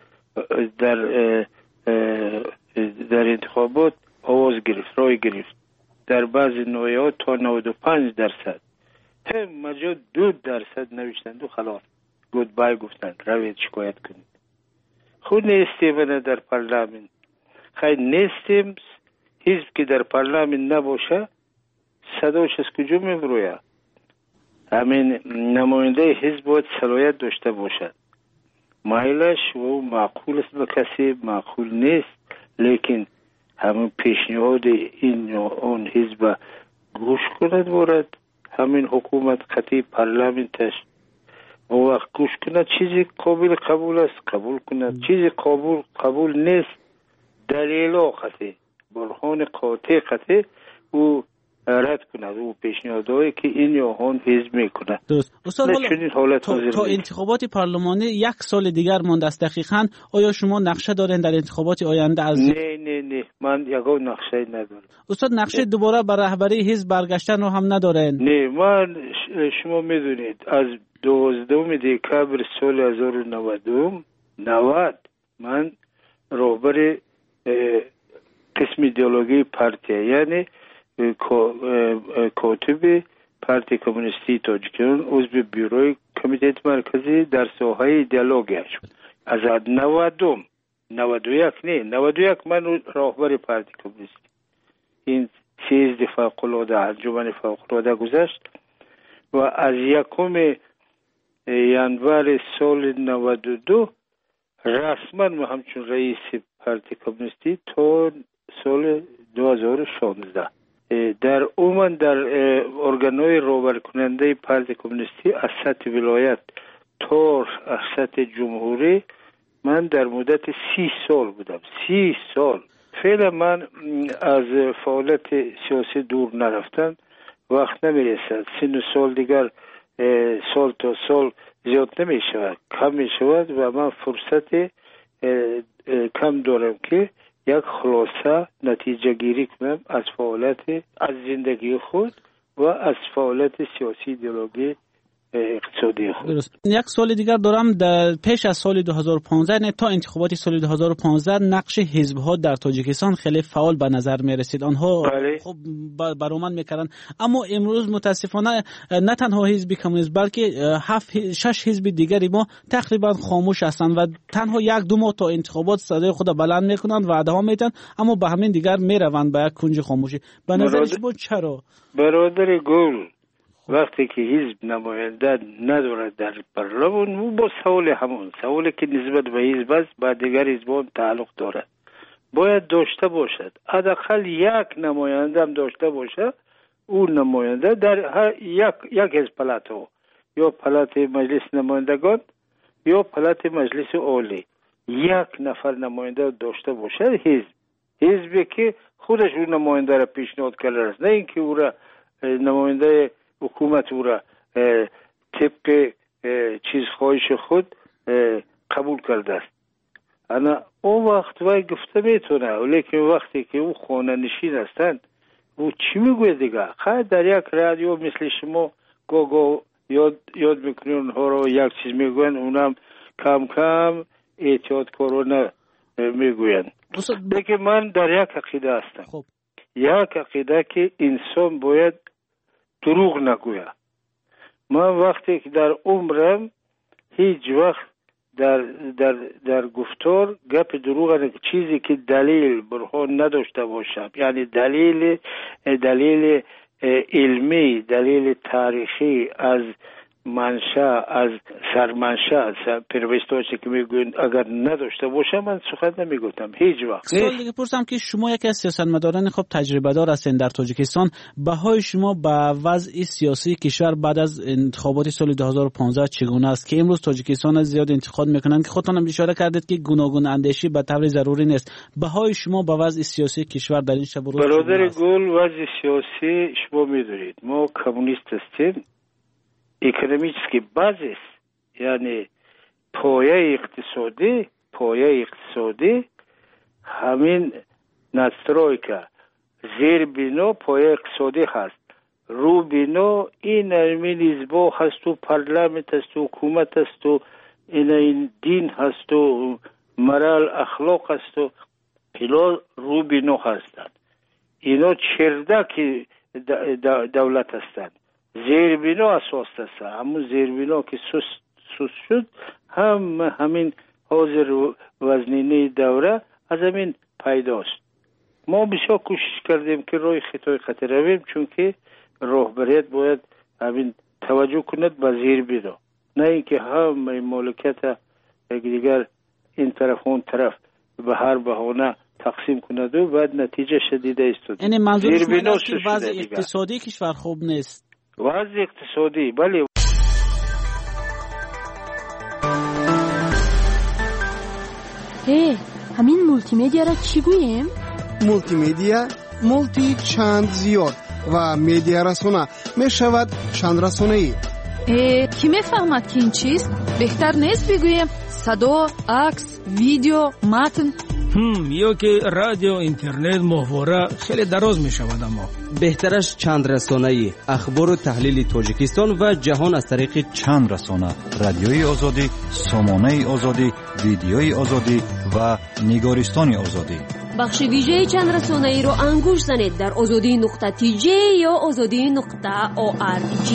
در انتخابات آواز گرفت، رای گرفت. در بعضی نوعات تا 95%. هم مجا 2% نوشتند و خلاص گودبای گفتند روید شکایت کنید. خود نیستیم در پارلمان. خیلی نیستیم. حزب که در پارلمان نباشه صداش از کجا میبروید؟ همین نماینده حزب باید صلاحیت داشته باشد. مایلش و معقول است به کسی معقول نیست، لیکن همین پیشنهاد این اون حزب گوش کند بورد. همین حکومت خطی پارلمانتش و وقت گوش کند چیزی قابل قبول است قبول کند، چیزی قبول نیست دلیل خطی برهان قاطع خطی و رد کند او پیشنهادهایی که این یا آن حزب میکنه. درست. استاد تا انتخابات پارلمانی 1 سال دیگر مانده است دقیقاً. آیا شما نقشه دارین در انتخابات آینده از نه من یگان نقشه ندارم. استاد نقشه دوباره بر رهبری حزب برگشتن رو هم ندارین؟ نه من شما میدونید از 12 دکبر سال 1990 من رهبر قسم ایدئولوژی پارتی یعنی کاتب پارتی کمونیستی تاجیکستان عضو بیروی کمیته مرکزی در ساحه ایدئولوژی شد. از 91 من رهبر پارتی کمونیستی. این 13 فوق‌العاده انجمن فوق‌العاده گذشت و از 1 ینوار سال 92 رسما من همچون رئیس پارتی کمونیستی تا سال 2016 در عموم در ارگان‌های رهبری کننده پارتی کمونیستی از سطح ولایت تا سطح جمهوری من در مدت 30 سال بودم. 30 سال. فعلا من از فعالیت سیاسی دور نرفتم، وقت نمیرسد. سن سال دیگر سال تا سال زیاد نمی شود، کم می شود و من فرصت کم دارم که یک خلاصه نتیجه گیری کنم از فعالیت از زندگی خود و از فعالیت سیاسی ایدئولوژی اقتصادی خود. درست. 1 سال دیگر دارم در پیش از سال 2015 نه تا انتخابات سال 2015 نقش حزب‌ها در تاجیکستان خیلی فعال به نظر می رسید. آنها خب برآمد میکردن، اما امروز متاسفانه نه تنها حزب کمونیست بلکه 6 حزب دیگری ما تقریبا خاموش هستند و تنها 1-2 ماه تا انتخابات صدای خود بلند میکنند، وعده ها میدن، اما به همین دیگر میروند به یک کنج خاموشی. به نظر شما چرا؟ برادر گل، وقتی که حزب نماینده ندارد در پارلمان، او با سوالی که نسبت به حزب است با دیگر حزبان تعلق دارد باید داشته باشد. حداقل 1 نماینده هم داشته باشد. اون نماینده در یک حزب پلاتو، یا پلات مجلس نمایندگان یا پلات مجلس عالی، 1 نفر نماینده داشته باشد. حزبی که خودش اون نماینده را پیشنهاد کرده است، نه اینکه او را نماینده حکومت او را طبق چیز خواهش خود قبول کرده است. انا اون وقت وای گفته میتونه، ولیکن وقتی که او خانه نشین هستند او چی میگوید دیگه؟ خیلی در یک رادیو مثل شما گو یاد میکنی اونها رو، یک چیز میگوین، اونم کم کم احتیاط کارانه میگوین. دیگه من در یک عقیده هستم. یک عقیده که انسان باید دروغ نگوید. من وقتی که در عمرم هیچ وقت در گفتار گپ دروغ، چیزی که دلیل برهان نداشته باشم، یعنی دلیل علمی، دلیل تاریخی از منشأ، از سرمنشأ، پیروستاشی که میگوین اگر نداشته باشم من سخن نمیگفتم هیچ وقت. سوال دیگه پرسم که شما یکی از سیاستمداران خب تجربه دار هستین در تاجیکستان، بهای شما به وضع سیاسی کشور بعد از انتخابات سال 2015 چگونه است که امروز تاجیکستان زیاد انتقاد میکنن که خودتون هم اشاره کردید که گوناگون اندیشی به طور ضروری نیست. بهای شما به وضع سیاسی کشور در این شب و روز برادر گل، وضع سیاسی شما میدونید ما کمونیست هستیم. اکونومیسکی بازیس یعنی پایه اقتصادی همین ناسترویکا، زیر بینو پایه اقتصادی هست، رو بینو این همین حزبا هست و پارلمانت هست و حکومت هست و این دین هست و مرال اخلاق هست و اینا رو بینو هستند. اینا چردک دولت هستند. زیربینا اساس است. همون زیربینا که سوس شد همین حاضر وزنینه دوره از همین پیداست. ما بسیار کوشش کردیم که روی خطای خطر رویم، چون که رهبریت باید همین توجه کند به زیربینا، نه اینکه همه مملکت دیگر این طرف اون طرف به هر بهانه تقسیم کند و بعد نتیجه شدیده است. یعنی منظورش این است که وضع اقتصادی کشور خوب نیست. وضع اقتصادی بله. همین مولتی میدیا را چی گوییم؟ مولتی میدیا مولتی چند زیاد و میدیا رسانه می شود چند رسانه‌ای. کی میفهمد که این چیست؟ بهتر نیست بگویم صدا، عکس، ویدیو، متن؟ یا که رادیو، اینترنت، محوره خیلی دراز می شود. اما بهترش چند رسانه‌ای، اخبار و تحلیل تاجیکستان و جهان از طریق چند رسانه: رادیوی آزادی، سامانه آزادی، ویدیوی آزادی و نگارستان آزادی. بخش ویژه چند رسانه‌ای رو انگوش زنید در azadi.tj یا azadi.org.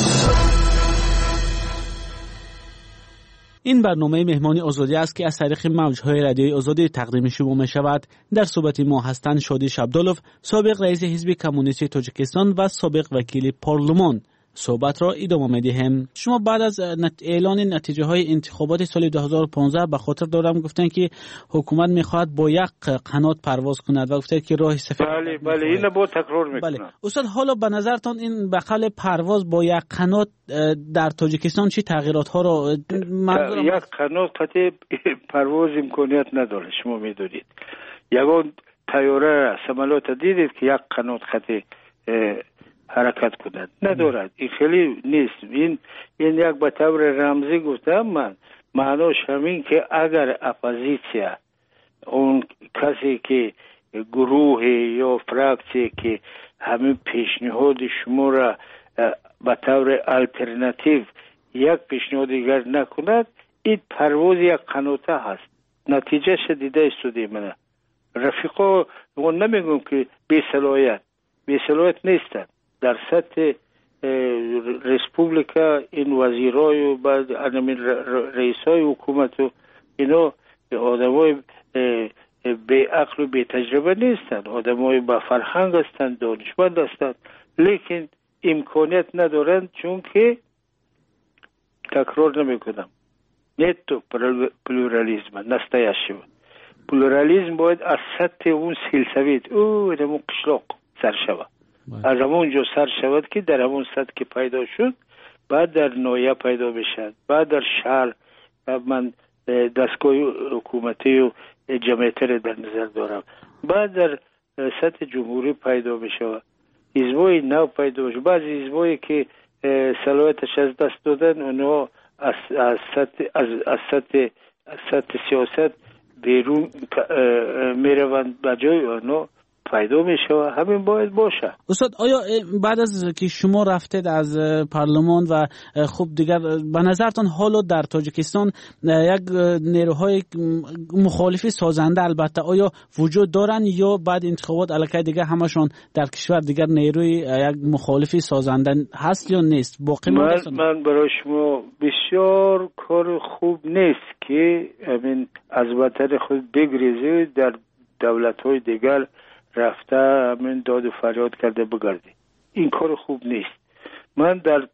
این برنامه مهمانی آزادی است که از طریق موج‌های رادیوی آزادی تقدیم شما می شود. در صحبت ما هستند شادی شابدالوف، سابق رئیس حزب کمونیستی تاجیکستان و سابق وکیل پارلمان. صحبت را ادامه می‌دهیم. شما بعد از اعلان نتیجه های انتخابات سال 2015 به خاطر دارم گفتن که حکومت می‌خواهد با یک قنات پرواز کند و گفتن که راه سفید. بله این با تکرار می‌کنم. بله استاد، حالا به نظرتان این بخل پرواز با یک قنات در تاجیکستان چه تغییرات‌ها را یک قنات قطع پرواز امکانیت نداره. شما می‌دونید یگان طیاره سمالات دیدید که یک قنات قطع حرکت کند ندارد. این خیلی نیست. این یک به طور رمزی گفتم من، معناش همین که اگر اپوزیسیا، اون کسی که گروه یا فراکسی که همین پیشنهاد شما را به طور الटरनेटिव یک پیشنهاد دیگر نکند، این پرواز یک قناته هست. نتیجه شدیده استودی من رفیقا اون نمیگم که بی صلاحیت نیستند. در سطح ریسپوبلیکا این وزیرای و بعد رئیسای حکومت و اینا آدمای بی عقل و بی تجربه نیستند، آدمای با فرهنگ هستند، دانشمند هستند، لیکن امکانیت ندارند. چون که تکرار نمیکنم نیتو پلورالیزم نستایشی پلورالیزم باید از سطح اون سلسویت او دمون قشلاق سر شود، از همون جو سر شود که در همون سطح که پیدا شد بعد در نویه پیدا بشد، بعد در شهر من دستگاه حکومتی و جمعیتی را در نظر دارم، بعد در سطح جمهوری پیدا بشود، حزبای نو پیدا بشود. بعضی حزبایی که صلاحیتش از دست دادن اونها از سطح سیاست بیرون میروند، بجای اونها پیدا میشه. همین باید باشه. استاد آیا بعد از که شما رفتید از پارلمان و خب دیگر به نظرتان حالا در تاجیکستان یک نیروهای مخالفی سازنده البته آیا وجود دارن یا بعد انتخابات الکی دیگه همشون در کشور دیگر نیروی یک مخالفی سازنده هست یا نیست؟ باقی من برای شما بسیار کار خوب نیست که همین از وطن خود بگریزی در دولت‌های دیگر رفته همین داد و فریاد کرده بگردی. این کار خوب نیست. من در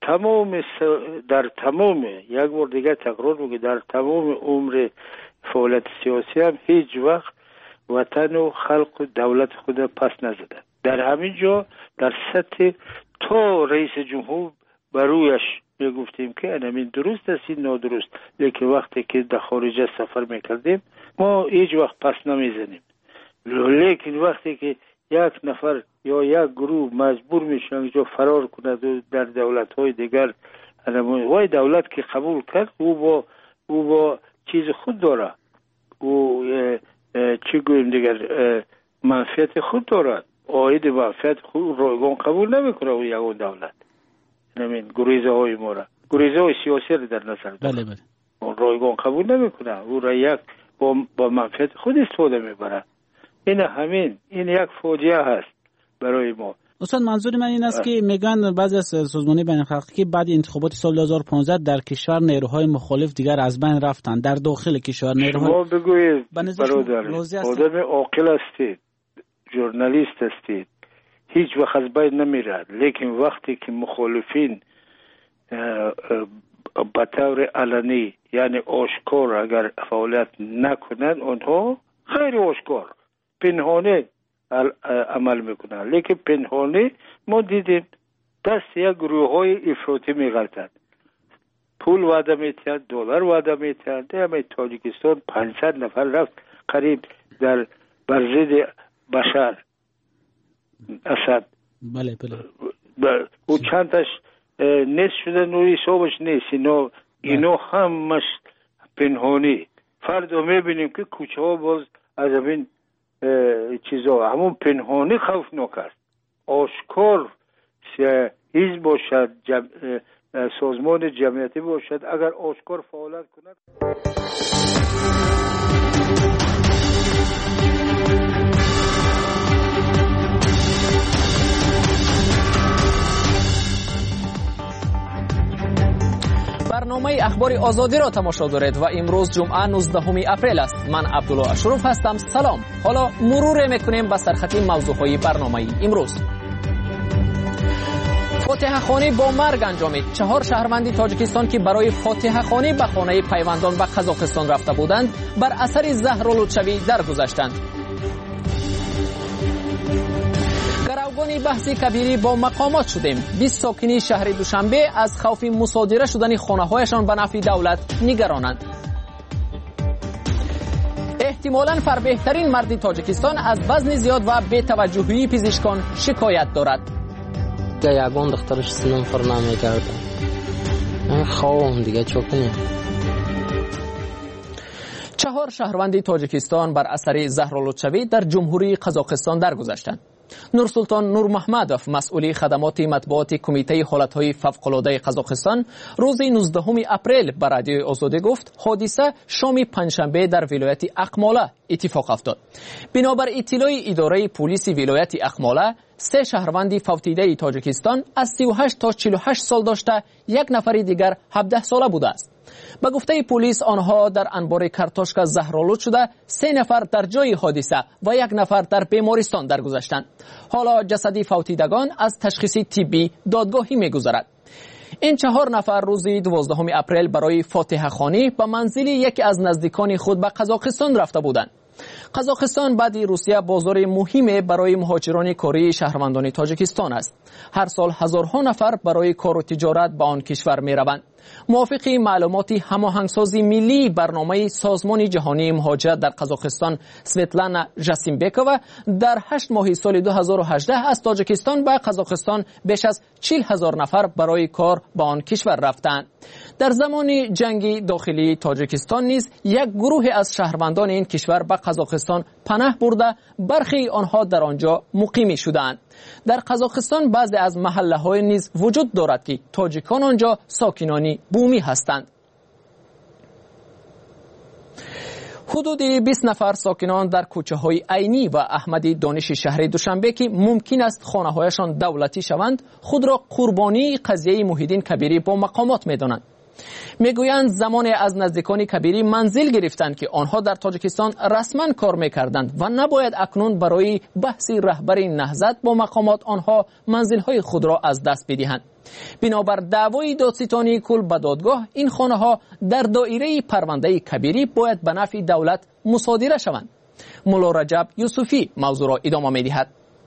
تمام یک بار دیگه تکرار میگم در تمام عمر فعالیت سیاسی هم هیچ وقت وطن و خلق و دولت خود پس نزدن. در همین جا در سطح تا رئیس جمهور برویش میگفتیم که همین درست است این نادرست، لیکن وقتی که در خارج سفر میکردیم ما هیچ وقت پس نمیزنیم. لیکن وقتی که یک نفر یا یک گروه مجبور میشن اینجا فرار کند و در دولت‌های دیگر، وای دولت که قبول کرد او با چیز خود داره، او چی گویم دیگر منفعت خود دارد، عاید منفعت خود رایگان قبول نمیکنه او یک دولت. همین گریزه های ما را، گریزه های سیاسی را در نظر داره. بله اون رایگان قبول نمیکنه، او را یک با منفعت خود استفاده میبره. این یک فاجعه هست برای ما. استاد منظور من این است که میگن بعضی از سازمان‌های بین‌المللی که بعد انتخابات سال 2015 در کشور نیروهای مخالف دیگر از بین رفتن، در داخل کشور نیروهای شما بگویید برادر آدم عاقل هستید، ژورنالیست هستید، هیچ وقت از بین نمیرد، لیکن وقتی که مخالفین به طور علنی یعنی آشکار اگر فعالیت نکنند، آنها خیلی آشکار پنهانه عمل میکنن، لیکن پنهانه ما دیدیم دست یک گروه های افراطی میغلطند، پول وعده میتند، دلار وعده میتند. همه تاجیکستان 500 نفر رفت قریب در برزید بشار اسد بله او چند تاش نیست شده نوی حسابش نیست. اینو همش پنهانی. فردا میبینیم که کوچه ها باز از این چیزا همون پنهانی خوفناک است. آشکار حزب باشد، سازمان جمعیتی باشد، اگر آشکار فعالیت کند. برنامه اخبار آزادی را تماشا دارید و امروز جمعه 19 اپریل است. من عبدالله اشرف هستم. سلام. حالا مرور میکنیم به سرخط موضوعهای برنامه امروز. فاتحه خوانی با مرگ انجامید. 4 شهروند تاجیکستان که برای فاتحه خوانی به خانه پیوندان به قزاقستان رفته بودند بر اثر زهرآلودشوی درگذشتند. گروگانی بحثی کبیری با مقامات شدیم. 20 ساکنی شهر دوشنبه از خوف مصادره شدن خانه‌هایشان به نفع دولت نگرانند. احتمالاً فربهترین مرد تاجیکستان از وزن زیاد و بی‌توجهی پزشکان شکایت دارد. یگان دخترش سنم فر نمی‌کرد. من خوام دیگه چوکنه. 4 شهروند تاجیکستان بر اثر زهرآلودشوی در جمهوری قزاقستان درگذشتند. نورسلطان نور محمدوف مسئول خدمات مطبوعاتی کمیته حالتهای فوق‌العاده قزاقستان روز 19 اپریل به رادیوی آزادی گفت حادثه شام پنجشنبه در ولایت اقماله اتفاق افتاد. بنابر اطلاع اداره پلیس ولایت اقماله 3 شهروند فوتیده تاجیکستان از 38 تا 48 سال داشته، 1 نفر دیگر 17 ساله بوده است. به گفته پلیس آنها در انبار کارتوشکا زهرآلود شده، 3 نفر در جای حادثه و 1 نفر در بیمارستان درگذشتند. حالا جسد فوتیدگان از تشخیص طبی دادگاهی می‌گذرد. این 4 نفر روز 12 اپریل برای فاتحه خوانی به منزل یکی از نزدیکان خود به قزاقستان رفته بودند. قزاقستان بعد روسیه بازار مهمی برای مهاجران کاری شهروندان تاجیکستان است. هر سال هزارها نفر برای کار و تجارت به آن کشور می روند. موافق معلومات هماهنگسازی ملی برنامه سازمان جهانی مهاجرت در قزاقستان سویتلانا ژاسیمبکووا در 8 ماه سال 2018 از تاجیکستان به قزاقستان بیش از 40,000 نفر برای کار به آن کشور رفتند. در زمان جنگ داخلی تاجیکستان نیز یک گروه از شهروندان این کشور به قزاقستان پناه برده، برخی آنها در آنجا مقیم شدند. در قزاقستان بعضی از محله‌های نیز وجود دارد که تاجیکان آنجا ساکنان بومی هستند. حدود 20 نفر ساکنان در کوچه‌های عینی و احمدی دانش شهر دوشنبه که ممکن است خانه‌هایشان دولتی شوند، خود را قربانی قضیه محیدین کبیری با مقامات می‌دانند. میگویند زمان از نزدیکان کبیری منزل گرفتند که آنها در تاجیکستان رسما کار میکردند و نباید اکنون برای بحث رهبر نهضت با مقامات آنها منزلهای خود را از دست بدهند. بنابر دعوای دادستانی کل به دادگاه این خانه ها در دایره پرونده کبیری باید به نفع دولت مصادره شوند. مولا رجب یوسفی موضوع را ادامه میدهد.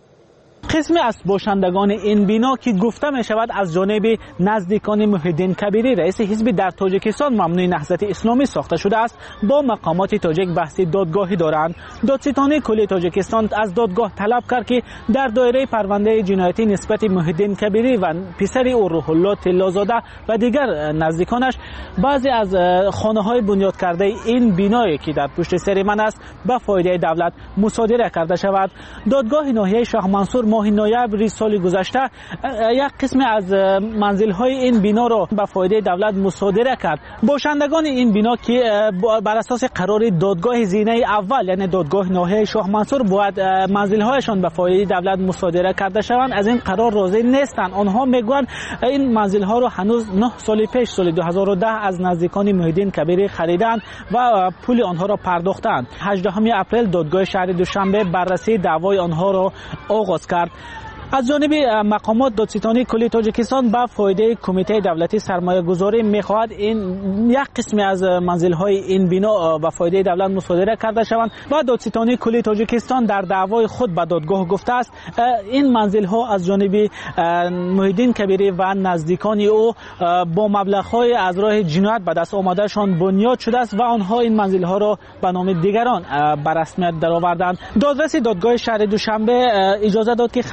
قسمی از باشندگان این بنا که گفته می شود از جانب نزدیکان محیدین کبیری رئیس حزب در تاجیکستان ممنوع نهضت اسلامی ساخته شده است با مقامات تاجیک بحث دادگاهی دارند. دادستان کل تاجیکستان از دادگاه طلب کرد که در دایره پرونده جنایتی نسبت محیدین کبیری و پسر او روح الله طلازاده و دیگر نزدیکانش بعضی از خانه‌های بنیاد کرده این بنایی که در پشت سر من است به فایده دولت مصادره کرده شود. دادگاه ناحیه شاه منصور ماه نوامبر سال گذشته یک قسم از منزل‌های این بنا را به فایده دولت مصادره کرد. باشندگان این بنا که بر اساس قرار دادگاه زینه اول یعنی دادگاه ناحیه شاه منصور باید منزل‌هایشان به فایده دولت مصادره کرده شوند، از این قرار راضی نیستند. آنها میگویند این منزل‌ها را هنوز 9 سال پیش سال 2010 از نزدیکان محیدین کبیری خریدند و پول آنها را پرداختند. 18 اپریل دادگاه شهر دوشنبه بررسی دعوای آنها را آغاز کرد. از جانب مقامات دادستانی کل تاجیکستان به فایده کمیته دولتی سرمایه گذاری میخواهد این یک قسمی از منزل‌های این بنا به فایده دولت مصادره کرده شوند و دادستانی کل تاجیکستان در دعوای خود به دادگاه گفته است این منزل‌ها از جانب محیدین کبیری و نزدیکان او با مبلغ‌های از راه جنایت به دست آمدهشان بنیاد شده است و آنها این منزل‌ها را به نام دیگران به رسمیت درآوردند. دادرس دادگاه شهر دوشنبه اجازه داد که خبرنگار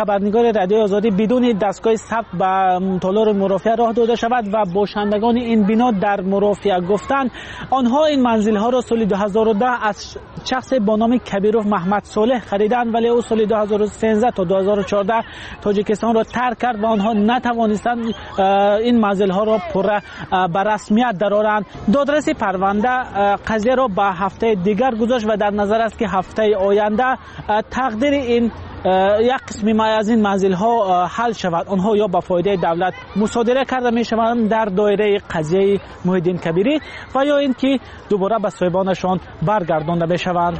رادیوی آزادی بدون دستگاه ثبت به تالار مرافعه راه داده شود و باشندگان این بنا در مرافعه گفتند آنها این منزل ها را سال 2010 از شخص با نام کبیروف محمد صالح خریدند، ولی او سال 2013 تا 2014 تاجیکستان را ترک کرد و آنها نتوانستند این منزل ها را به رسمیت درآورند. دادرس پرونده قضیه را به هفته دیگر گذاشت و در نظر است که هفته آینده تقدیر این یک قسمی از این منزل ها حل شود. آنها یا به فایده دولت مصادره کرده می شوند در دایره قضیه محی الدین کبیری و یا اینکه دوباره به صاحبانشان برگردانده بشوند.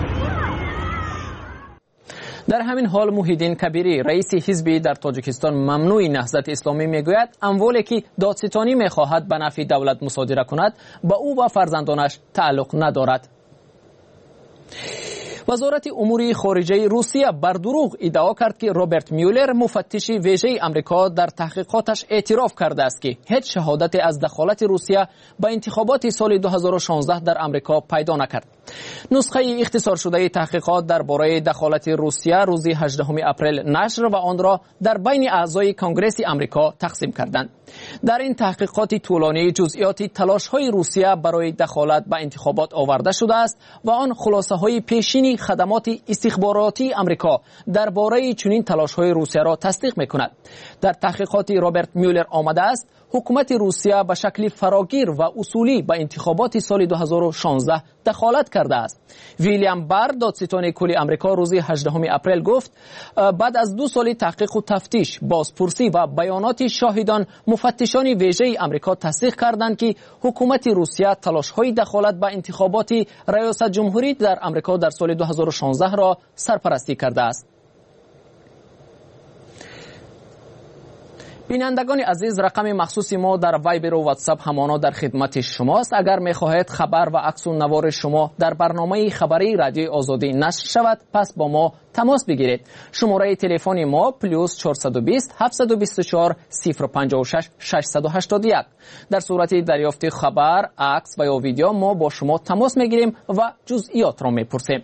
در همین حال محی الدین کبیری رئیس حزبی در تاجیکستان ممنوع نهضت اسلامی میگوید اموالی که دادستانی میخواهد به نفع دولت مصادره کند به او و فرزندانش تعلق ندارد. وزارت امور خارجه روسیه بر دروغ ادعا کرد که رابرت میولر مفتش ویژه آمریکا در تحقیقاتش اعتراف کرده است که هیچ شهادت از دخالت روسیه به انتخابات سال 2016 در آمریکا پیدا نکرد. نسخه اختصار شده تحقیقات درباره دخالت روسیه روز 18 اپریل نشر و آن را در بین اعضای کنگره آمریکا تقسیم کردند. در این تحقیقات طولانی جزئیات تلاش‌های روسیه برای دخالت به انتخابات آورده شده است و آن خلاصه‌های پیشینی خدمات استخباراتی آمریکا درباره چنین تلاش‌های روسیه را تصدیق می‌کند. در تحقیقات رابرت میولر آمده است حکومت روسیه به شکل فراگیر و اصولی به انتخابات سال 2016 دخالت کرده است. ویلیام بار دادستان کل آمریکا روز 18 اپریل گفت بعد از 2 سال تحقیق و تفتیش، بازپرسی و بیانات شاهدان، مفتشان ویژه آمریکا تصدیق کردند که حکومت روسیه تلاش‌های دخالت به انتخابات ریاست جمهوری در آمریکا در سال 2016 را سرپرستی کرده است. بینندگان عزیز، رقم مخصوص ما در وایبر و واتساپ همانا در خدمت شماست. اگر می‌خواهید خبر و عکس و نوار شما در برنامه خبری رادیوی آزادی نشر شود، پس با ما تماس بگیرید. شماره تلفن ما +420 724 056 681. در صورت دریافت خبر، عکس و یا ویدیو ما با شما تماس می‌گیریم و جزئیات را می‌پرسیم.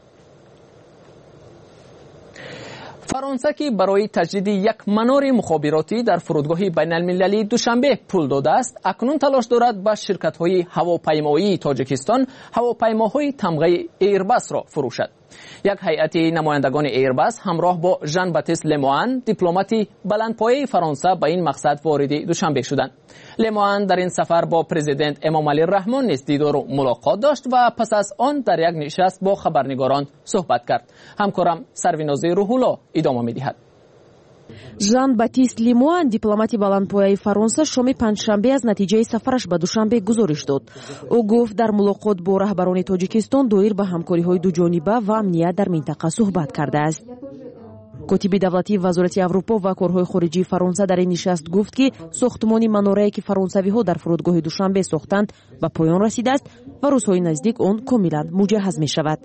فرانسه که برای تجدید یک منار مخابراتی در فرودگاه بین المللی دوشنبه پول داده است، اکنون تلاش دارد به شرکت‌های هواپیمایی تاجیکستان هواپیماهای تمغه ایرباس را فروشد. یک هیئت نمایندگان ایرباس همراه با ژان باتیست لموان، دیپلمات بلندپایه فرانسه، به این مقصد وارد دوشنبه شدند. لموان در این سفر با پرزیدنت امامعلی رحمان نیز دیدار و ملاقات داشت و پس از آن در یک نشست با خبرنگاران صحبت کرد. همکارم سرویناز روح‌الله ادامه می‌دهد. ژان باتیست لموان дипломати баландпояи фаронса шоми панҷшанбе аз натиҷаи сафараш ба душанбе гузориш дод. ӯ гуфт дар мулоқот бо раҳбарони тоҷикистон доир ба ҳамкориҳои дуҷониба ва амният дар минтақа суҳбат кардааст. котиби давлатии вазорати аврупо ва корҳои хориҷии фаронса дар ин нишаст гуфт ки сохтмони манорае ки фаронсавиҳо дар фурудгоҳи душанбе сохтанд ба поён расидааст ва рӯзҳои наздик он комилан муҷаҳҳаз мешавад.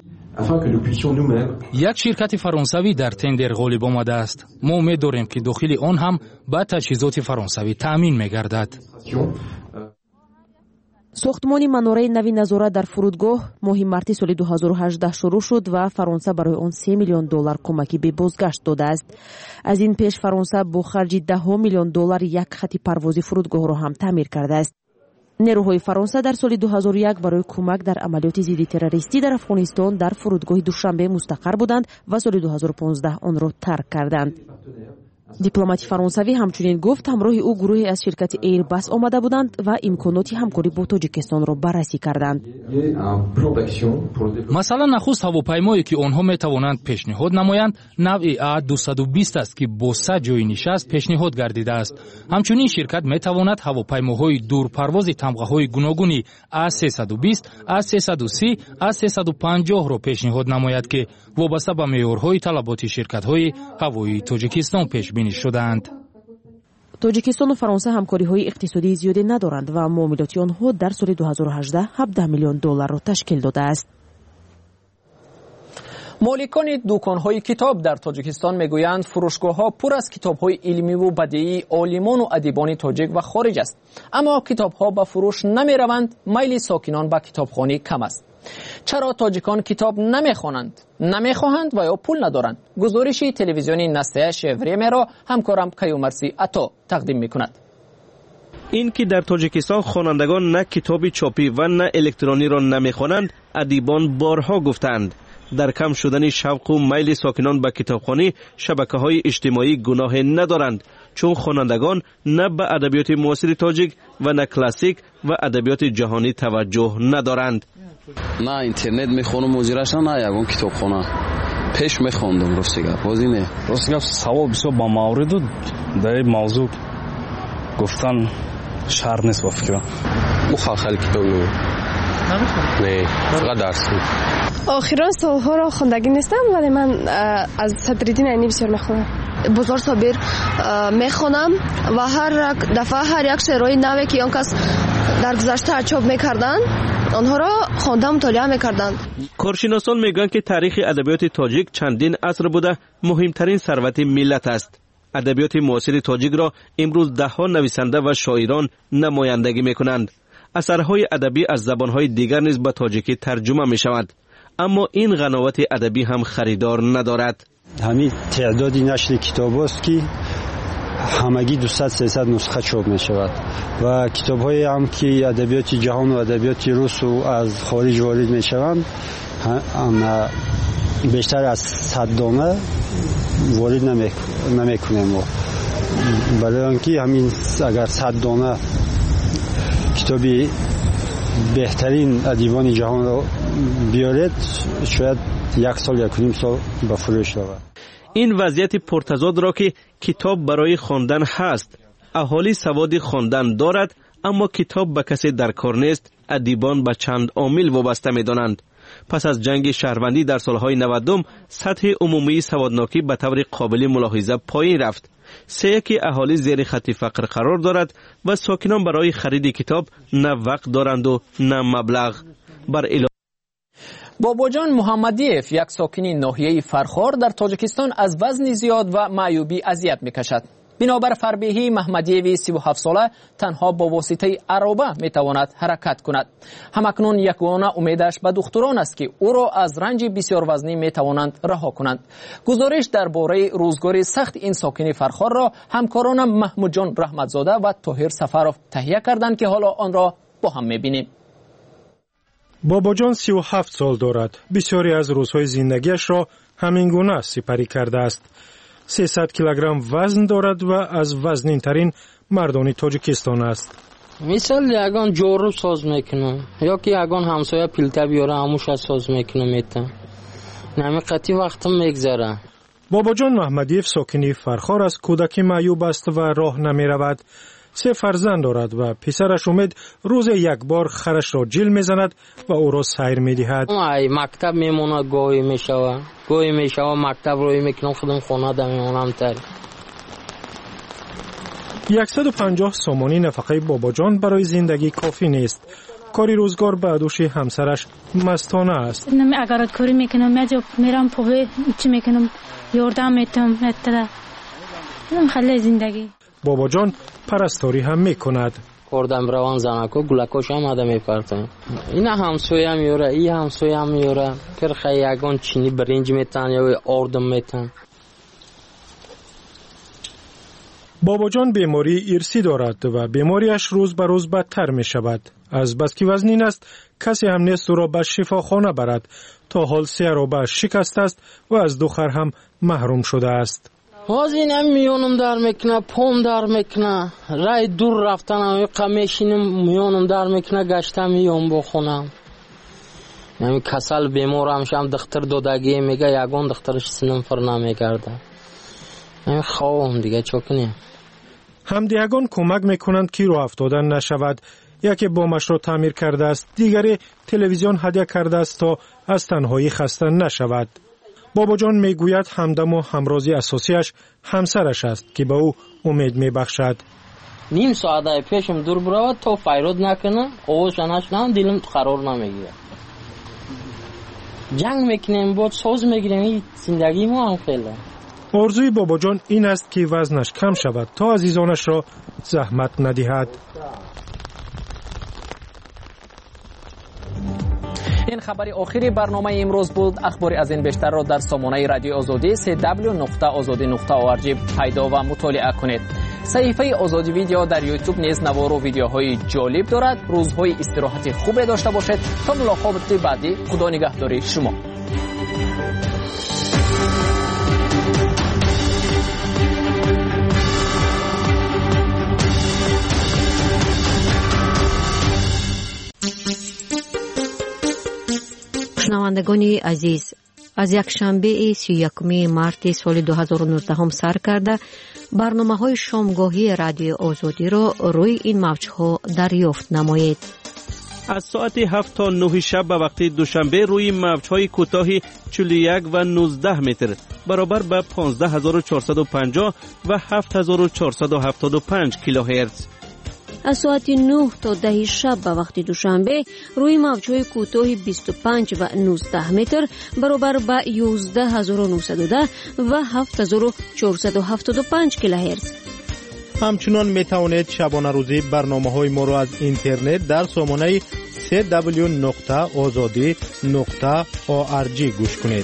як ширкати фаронсавӣ дар тендер ғолиб омадааст. мо умед дорем ки дохили он ҳам ба таҷҳизоти фаронсавӣ таъмин мегардад. сохтмони манораи нави назорат дар фурудгоҳ моҳи марти соли 2018 шурӯъ шуд ва фаронса барои он $3 миллион кӯмаки бебозгашт додааст. аз ин пеш фаронса бо харҷи $10 миллион як хати парвози фурудгоҳро ҳам таъмир кардааст. нерӯҳои фаронса дар соли 2001 барои кӯмак дар амалиёти зидди террористӣ дар афғонистон дар фурудгоҳи душанбе мустақар буданд ва соли 2015 онро тарк карданд. дипломати фаронсавӣ ҳамчунин гуфт ҳамроҳи ӯ гурӯҳе аз ширкати Airbus омада буданд ва имконоти ҳамкорӣ бо тоҷикистонро баррасӣ карданд. масалан нахуст ҳавопаймое ки онҳо метавонанд пешниҳод намоянд навъи А220 аст ки бо 100 ҷойи нишаст пешниҳод гардидааст. ҳамчунин ширкат метавонад ҳавопаймоҳои дурпарвози тамғаҳои гуногуни А320, А330, А350-ро пешниҳод намояд ки вобаста ба меъёрҳои талаботи ширкатҳои ҳавоии тоҷикистон пешбинӣ шудаанд. тоҷикистону фаронса ҳамкориҳои иқтисодии зиёде надоранд ва муомилоти онҳо дар соли 2018 $17 миллион ташкил додааст. моликони дуконҳои китоб дар тоҷикистон мегӯянд фурӯшгоҳҳо пур аз китобҳои илмиву бадеии олимону адибони тоҷик ва хориҷ аст. аммо китобҳо ба фурӯш намераванд, майли сокинон ба китобхонӣ кам аст. چرا تاجیکان کتاب نمیخوانند، نمیخواهند و یا پول ندارند؟ گزارشی تلویزیونی نسته شوریمه را همکارم کیومرسی عطا تقدیم میکند. این که در تاجیکستان خوانندگان نه کتاب چاپی و نه الکترونی را نمیخوانند، ادیبان بارها گفتند. در کم شدن شوق و میل ساکنان به کتابخوانی، شبکه‌های اجتماعی گناه ندارند، چون خوانندگان نه به ادبیات معاصر تاجیک و نه کلاسیک و ادبیات جهانی توجه ندارند. نه اینترنت میخونم مجرش نه یگان کتابخانه پیش میخوندم. راستیگه بازی نه راستیگه سوال بسیار با مورد در این موضوع گفتن شرط نیست با فکرم. او خیلی کتاب نه فقط درس بود. آخران سالها را خوندگی نیستم، ولی من از صدرالدین عینی بسیار میخونم. بزرگ صابر میخونم و هر دفعه هر یک شعرهای نوی که آن کس در گذشته چاپ میکردن آنها را خوانده مطالعه میکردند. کارشناسان میگن که تاریخ ادبیات تاجیک چندین عصر بوده مهمترین ثروت ملت است. ادبیات معاصر تاجیک را امروز دهها نویسنده و شاعران نمایندگی میکنند. اثرهای ادبی از زبانهای دیگر نیز به تاجیکی ترجمه می شود، اما این قناعت ادبی هم خریدار ندارد. همین تعدادی نشر کتاب است که همگی 200-300 نسخه چاپ می شود و کتاب های هم که ادبیات جهان و ادبیات روس و از خارج وارد می شوند بیشتر از 100 دانه وارد نمی کنیم. برای آنکه همین اگر 100 دانه کتابی بهترین ادیبان جهان را بیارد، شاید 1 سال 1.5 سال به فروش رود. این وضعیت پرتضاد را که کتاب برای خواندن هست، اهالی سواد خواندن دارد، اما کتاب به کسی در کار نیست، ادیبان به چند عامل وابسته می‌دانند. پس از جنگ شهروندی در سالهای 90 سطح عمومی سوادناکی به طور قابل ملاحظه پایین رفت. که اهالی زیر خط فقر قرار دارد و ساکنان برای خرید کتاب نه وقت دارند و نه مبلغ. بر باباجان محمدیف، یک ساکنی ناحیه فرخار در تاجیکستان، از وزن زیاد و معیوبی اذیت میکشد. بنابر فربیهی محمدیوی 37 ساله تنها با واسطه عرابه میتواند حرکت کند. همکنون یگانه امیدش به دکتران است که او را از رنج بسیار وزنی میتوانند رها کنند. گزارش درباره روزگار سخت این ساکنی فرخار را همکارانم محمود جان رحمتزاده و طاهر سفرов تهیه کردند که حالا آن را با هم میبینیم. باباجان 37 سال دارد. بسیاری از روزهای زندگیش را همین گونه سپری کرده است. 300 کیلوگرم وزن دارد و از وزنین ترین مردان تاجیکستان است. مثال یگان جورو ساز میکنم یا که یگان همسایه پیلته بیاره هموش از ساز میکنم میتم. نمیقتی وقتم میگذره. باباجان محمدیف ساکنی فرخار است. کودکی معیوب است و راه نمی رود. 3 فرزند دارد و پسرش امید روز یک بار خرش را جیل میزند و او را سیر میدهد. مکتب میمونه گاهی میشوه مکتب روی میکنم خودم خونه ده میمونم تر. 150 سومانی نفقه باباجان برای زندگی کافی نیست. کاری روزگار به دوش همسرش مستانه است. اگر کاری میکنم میرم پوبه چی میکنم یاردم میتم خیلی زندگی. باباجان پرستاری هم میکند. کردم روان زنکو گلکوش هم آدم میپرتم. اینا همسویا میوره، ای همسویا میوره. کر خیاگان چینی برنج میتن یا آردم میتن. باباجان بیماری ارثی دارد و بیماریش روز به روز بدتر می شود. از بس که وزنین است کسی هم نیست او را به شفاخانه برد. تا حال 3 عرابه شکست است و از دختر هم محروم شده است. وزنم میونم در میکنه، پام در میکنه، رای دور رفتنم قمیشینم میونم در میکنه، گشتم میام بخونم. نمی کسل بیمارم شم دختر دودگی میگه یگان دخترش سنم فر نمیگرده. نمی خوام دیگه چکنیم. همدیگان کمک میکنند که راه افتادن نشود. یکی بامش را تعمیر کرده است، دیگری تلویزیون هدیه کرده است تا از تنهایی خسته نشود. باباجان میگوید همدم و همرازی اساسیش همسرش است که به او امید میبخشد. نیم ساعت پیشم دور برود تا فیرود نکنه، آوازش نشنم دلم قرار نمیگیره. جنگ میکنیم بود ساز میگیریم، زندگی ما هم خیلی. آرزوی باباجان این است که وزنش کم شود تا عزیزانش را زحمت ندهد. این خبر آخری برنامه امروز بود. اخبار از این بیشتر را در سامانه رادیو آزادی www.azadi.org پیدا و مطالعه کنید. صفحه آزادی ویدیو در یوتیوب نیز نوار و ویدیوهای جالب دارد. روزهای استراحت خوب داشته باشید. تا ملاقات بعدی، خدا نگهداری شما. شنوندگان عزیز، از یک شنبه 31 مارت سال 2019 سر کرده برنامه‌های شامگاهی رادیو آزادی را روی این موج‌ها دریافت نمایید. از ساعت 7 تا 9 شب به وقت دوشنبه روی موج‌های کوتاه 41 و 19 متر برابر به 15450 و 7475 کیلوهرتز. از ساعت 9 تا 10 شب به وقت دوشنبه روی موج‌های کوتاه 25 و 19 متر برابر به 11910 و 7475 کیلوهرتز. همچنان می توانید شبانه روزی برنامه‌های ما را از اینترنت در سامانه www.azadi.org گوش کنید.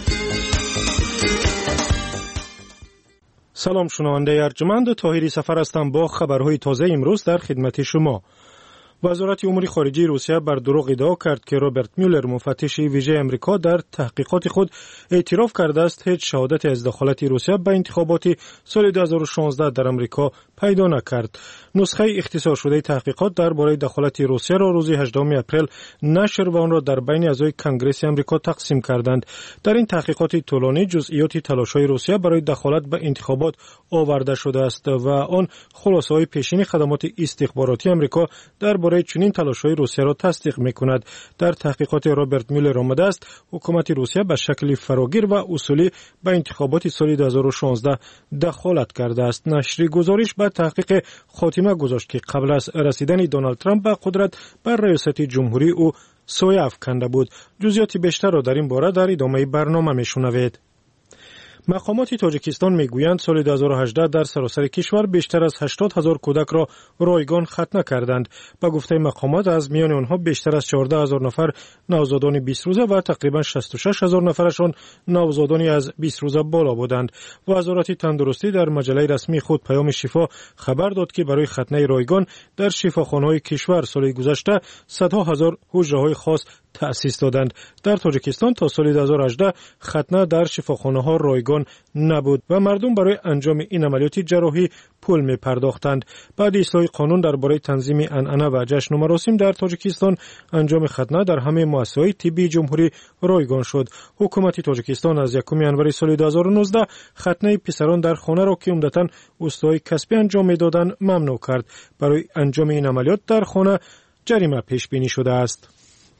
سلام شنونده ارجمند، طاهری سفر هستم با خبرهای تازه امروز در خدمت شما. وزارت امور خارجه روسیه بر دروغ ادعا کرد که رابرت میولر مفتش ویژه امریکا در تحقیقات خود اعتراف کرده است هیچ شهادت از دخالت روسیه به انتخابات سال 2016 در امریکا پیدا نکرد. نسخه اختصار شده تحقیقات درباره دخالت روسیه را روز 18 اپریل نشر و آن را در بین اعضای کنگره امریکا تقسیم کردند. در این تحقیقات طولانی جزئیات تلاش‌های روسیه برای دخالت به انتخابات آورده شده است و آن خلاصه‌های پیشین خدمات استخباراتی امریکا درباره چنین تلاش‌های روسیه را تصدیق می‌کند. در تحقیقات رابرت میولر آمده است حکومت روسیه به شکل فراگیر و اصولی به انتخابات سال 2016 دخالت کرده است. نشر گزارش به تحقیق خاتمه گذاشت که قبل از رسیدن دونالد ترامپ به قدرت بر ریاست جمهوری او سایه افکنده بود. جزئیات بیشتر را در این باره در ادامه برنامه میشنوید. مقامات تاجیکستان میگویند سال 2018 در سراسر کشور بیشتر از 80,000 کودک را رایگان ختنه کردند. به گفته مقامات از میان آنها بیشتر از 14,000 نفر نوزادان 20 روزه و تقریبا 66,000 نفرشان نوزادانی از 20 روزه بالا بودند. وزارت تندرستی در مجله رسمی خود پیام شفا خبر داد که برای ختنه رایگان در شفاخانه‌های کشور سال گذشته صدها هزار حجره‌های خاص تأسیس دادند. در تاجیکستان تا سال 2018 ختنه در شفاخانه‌ها رایگان نبود و مردم برای انجام این عملیات جراحی پول می پرداختند. بعد اصلاح قانون درباره تنظیم عنعنه و جشن و مراسم در تاجیکستان انجام ختنه در همه مؤسسه‌های طبی جمهوری رایگان شد. حکومت تاجیکستان از 1 ینوری سال 2019 ختنه پسران در خانه را که عمدتاً اوستای کسبی انجام می‌دادند ممنوع کرد. برای انجام این عملیات در خانه جریمه پیش بینی شده است.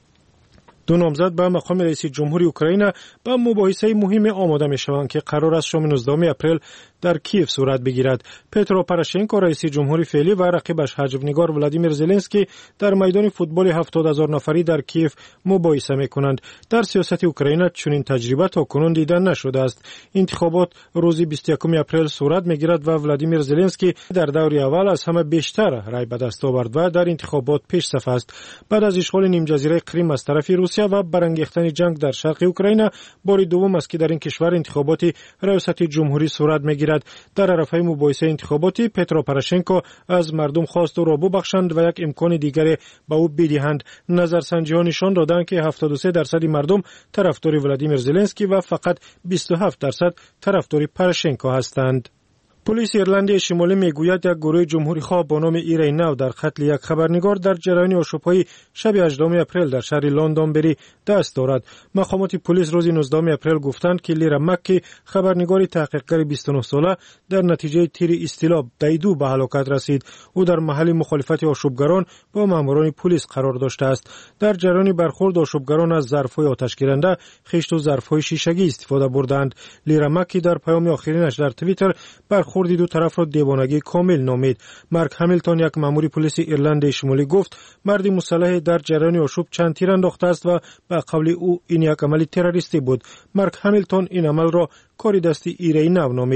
دو نامزد به مقام رئیس جمهوری اوکراین به مباحثه مهم آماده می‌شوند که قرار است شام 19 اپریل در کیف صورت بگیرد. پترو پروشنکو رئیس جمهوری فعلی و رقیبش حجب‌نگار ولادیمیر زلنسکی در میدان فوتبال 70,000 نفری در کیف مباحثه می‌کنند. در سیاست اوکراین چنین تجربه تاکنون دیده نشده است. انتخابات روز 21 اپریل صورت می‌گیرد و ولادیمیر زلنسکی در دور اول از همه بیشتر رای به دست آورد و در انتخابات پیش صف است. بعد از اشغال نیم جزیره کریم از طرف روسیه و برانگیختن جنگ در شرق اوکراین بار دوم است که در این کشور انتخابات ریاست جمهوری صورت می‌گیرد. در عرصه مباحثه انتخاباتی پترو پروشنکو از مردم خواست او را ببخشند و یک امکان دیگری به او بدهند. نظرسنجی‌ها نشان دادند که 73% مردم طرفدار ولادیمیر زلنسکی و فقط 27% طرفدار پروشنکو هستند. پلیس ایرلند شمالی میگوید یک گروه جمهوری خواه با نام ایرین ناو در قتل یک خبرنگار در جریان آشوب‌های شب 18 اپریل در شهر لندنبری دست دارد. مقامات پلیس روز 19 اپریل گفتند که لیرا مکی خبرنگار تحقیقگر 29 ساله در نتیجه تیر استیلا دیدو به هلاکت رسید. او در محل مخالفت آشوبگران با ماموران پلیس قرار داشته است. در جریان برخورد آشوبگران از ظرف‌های آتشگیرنده، خشت و ظرف‌های شیشگی استفاده بردند. لیرا مکی در پیام آخرینش در توییتر برخورد دو طرف را دیوانگی کامل نامید. مارک همیلتون یک مأمور پلیس ایرلند شمالی گفت مردی مسلح در جریان آشوب چند تیر انداخته است و به قول او این یک عمل تروریستی بود. مارک همیلتون این عمل را کاری دستی ایرین ناو نامید.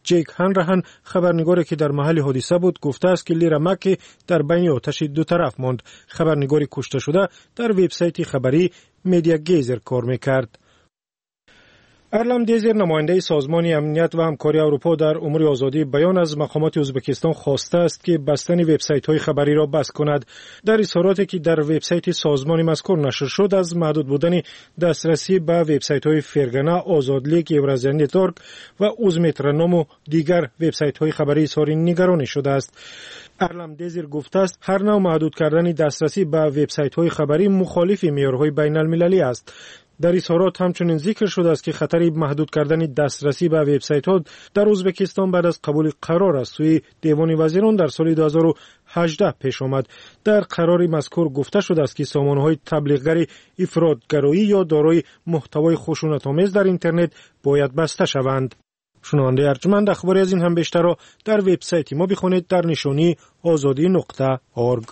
جیک هنرهن خبرنگاری که در محل حادثه بود گفته است که لیرمک در بین آتش دو طرف ماند. خبرنگاری کشته شده در وبسایت خبری میدیا گیزر کار میکرد. ارلم دیزر نماینده سازمان امنیت و همکاری اروپا در امور آزادی بیان از مقامات ازبکستان خواسته است که بستن وبسایت‌های خبری را بس کند. در اظهاراتی که در وبسایت سازمان مذکور نشر شد از محدود بودن دسترسی به وبسایت‌های فرگنا، آزادلیگ، اورازیا نتورک و اوزمترنام و دیگر وبسایت‌های خبری اظهار نگرانی شده است. ارلم دیزر گفته است هر نوع محدود کردن دسترسی به وبسایت‌های خبری مخالف معیارهای بین‌المللی است. در اظهارات همچنین ذکر شده است که خطر محدود کردن دسترسی به وبسایت‌ها در ازبکستان بعد از قبول قرار از سوی دیوان وزیران در سال 2018 پیش آمد. در قرار مذکور گفته شده است که سامانه‌های تبلیغگری افراط‌گرایی یا دارای محتوای خشونت‌آمیز در اینترنت باید بسته شوند. شنونده ارجمند، اخباری از این هم بیشتر را در وبسایت ما بخوانید در نشانی azadi.org.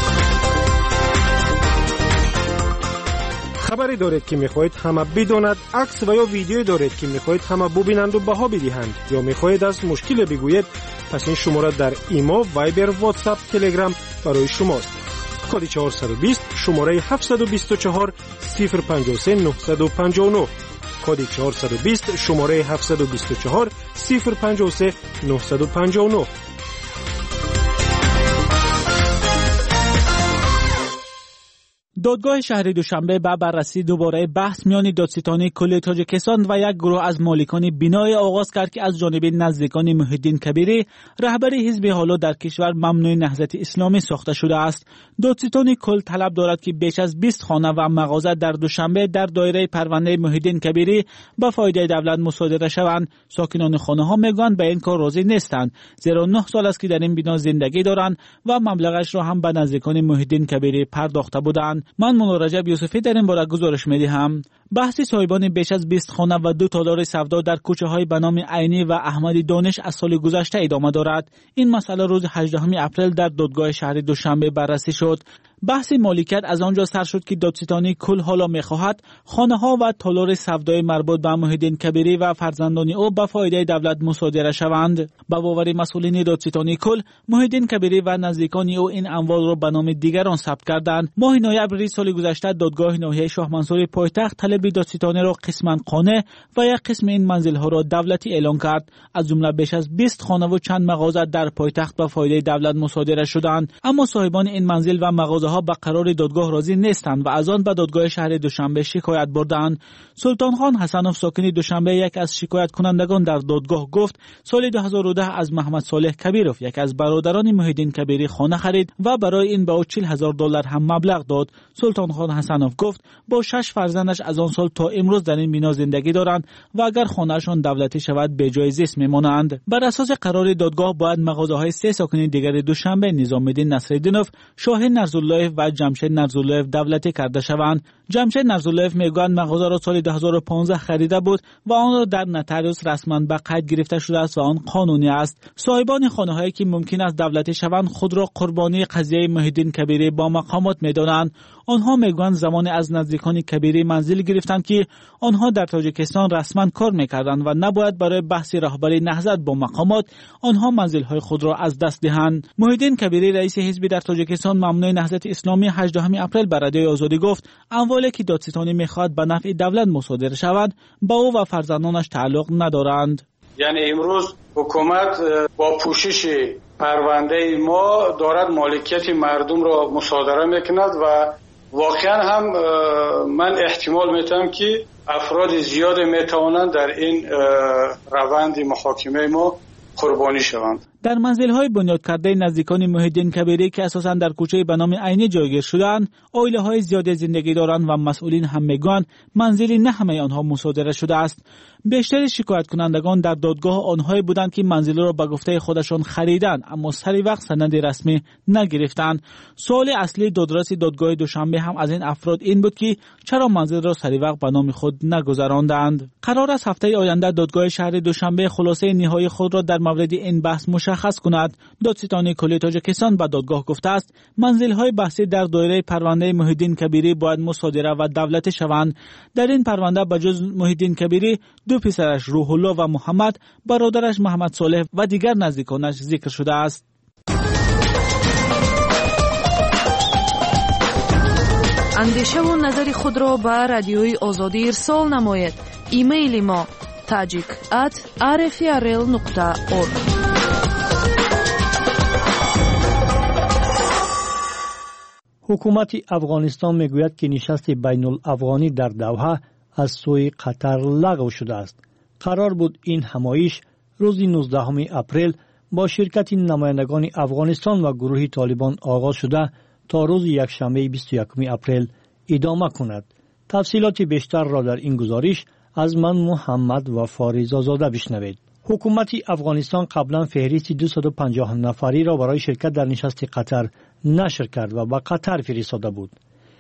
خبری دارید که میخواهید همه بداند، عکس و یا ویدیویی دارید که میخواهید همه ببینند و بها بدهند، یا میخواهید از مشکل بگویید، پس این شماره در ایما، وایبر، واتساپ، تلگرام برای شماست. کد 420 شماره 724 053 959. کد 420 شماره 724 053 959. دادگاه شهر دوشنبه به بررسی دوباره بحث میان دادستانی کل تاجیکستان و یک گروه از مالکان بینای آغاز کرد که از جانب نزدیکان محی الدین کبیری رهبر حزب حالا در کشور ممنوع نهضت اسلامی ساخته شده است. دادستانی کل طلب دارد که بیش از 20 خانه و مغازه در دوشنبه در دایره پرونده محی الدین کبیری به فایده دولت مصادره شوند. ساکنان خانه ها میگویند به این کار راضی نیستند، زیرا 9 سال است که در این بنا زندگی دارند و مبلغش را هم به نزدیکان محی الدین کبیری پرداخته بودند. من مولا رجب یوسفی در این باره گزارش می‌دهم. بحث صاحبان بیش از 20 خانه و 2 تالار سودا در کوچه‌های به نام عینی و احمدی دانش از سال گذشته ادامه دارد. این مسئله روز 18 اپریل در دادگاه شهر دوشنبه بررسی شد. بحث مالکیت از آنجا سر شد که دادستانی کل حالا می‌خواهد خانه‌ها و تالار سودای مربوط به محی الدین کبیری و فرزندان او به فایده دولت مصادره شوند. به باور مسئولین دادستانی کل، محی الدین کبیری و نزدیکان او این اموال را به نام دیگران ثبت کردند. ماه نوامبر سال گذشته دادگاه ناحیه شاه منصور پایتخت طلب دادستانی را قسماً خانه و یک قسم این منزل‌ها را دولتی اعلام کرد. از جمله بیش از 20 خانه و چند مغازه در پایتخت به فایده دولت مصادره شدند، اما صاحبان این منزل و مغازه ها به قرار دادگاه راضی نیستند و از آن به دادگاه شهر دوشنبه شکایت بردند. سلطان خان حسنوف ساکن دوشنبه یک از شکایت کنندگان در دادگاه گفت سال 2010 از محمد صالح کبیروف یک از برادران محی الدین کبیری خانه خرید و برای این به او $40,000 هم مبلغ داد. سلطان خان حسنوف گفت با 6 فرزندش از آن سال تا امروز در این بنا زندگی دارند و اگر خانه‌شان دولتی شود به جای زیست میمانند. بر اساس قرار دادگاه باید مغازه‌های 3 ساکن دیگر دوشنبه نظام‌الدین نصرالدینوف، شاهین نرزاللهیف و جمشید نرزاللهیف دولتی کرده شوند. جمشید نرزاللهیف میگویند مغازه را سال 2015 خریده بود و آن را در نوتاریوس رسما به قید گرفته شده است و آن قانونی است. صاحبان خانه‌هایی که ممکن است دولتی شوند خود را قربانی قضیه محی الدین کبیری با مقامات می‌دانند. آنها میگویند زمانی از نزدیکان کبیری منزل گرفتند که آنها در تاجیکستان رسما کار می‌کردند و نباید برای بحث رهبری نهضت با مقامات آنها منزل‌های خود را از دست دهند. محی الدین کبیری رئیس حزب در تاجیکستان ممنوع نهضت اسلامی 18 اپریل بر رادیوی آزادی گفت اموالی که دادستانی می‌خواهد به نفع دولت مصادره شود با او و فرزندانش تعلق ندارند. یعنی امروز حکومت با پوشش پرونده ما دارد مالکیت مردم را مصادره میکند و واقعا هم من احتمال میتونم که افراد زیاد میتوانند در این روند محاکمه ما قربانی شوند. در منزل‌های بنیاد کرده نزدیکان محی الدین کبیری که اساساً در کوچه به نام عینی جایگیر شده‌اند، عائله‌های زیادی زندگی دارند و مسئولین هم میگویند منزلی نه همه آنها مصادره شده است. بیشتر شکایت کنندگان در دادگاه آنهایی بودند که منزل را به گفته خودشان خریدند اما سری وقت سند رسمی نگرفتند. سوال اصلی دادرس دادگاه دوشنبه هم از این افراد این بود که چرا منزل را سری وقت به نام خود نگذراندند. قرار است هفته آینده دادگاه شهر دوشنبه خلاصه نهایی خود را در مورد این بحث مشخص کند. دادستان کلی تاجیکستان به دادگاه گفته است منزل‌های بحثی در دایره پرونده محیدین کبیری باید مصادره و دولتی شوند. در این پرونده بجز محیدین کبیری دو پسرش روح الله و محمد، برادرش محمد صالح و دیگر نزدیکانش ذکر شده است. اندیشه و نظر خود را به رادیوی آزادی ارسال نمایید. ایمیل ما tajik@rfrl.org. حکومت افغانستان میگوید که نشست بین الافغانی در دوحه از سوی قطر لغو شده است. قرار بود این همایش روز 19 اپریل با شرکت نمایندگان افغانستان و گروه طالبان آغاز شده تا روز یکشنبه 21 اپریل ادامه کند. تفصیلات بیشتر را در این گزارش از من محمد و فاریزا زاده بشنوید. حکومت افغانستان قبلا فهرست 250 نفری را برای شرکت در نشست قطر نشر کرد و به قطر فرستاده بود.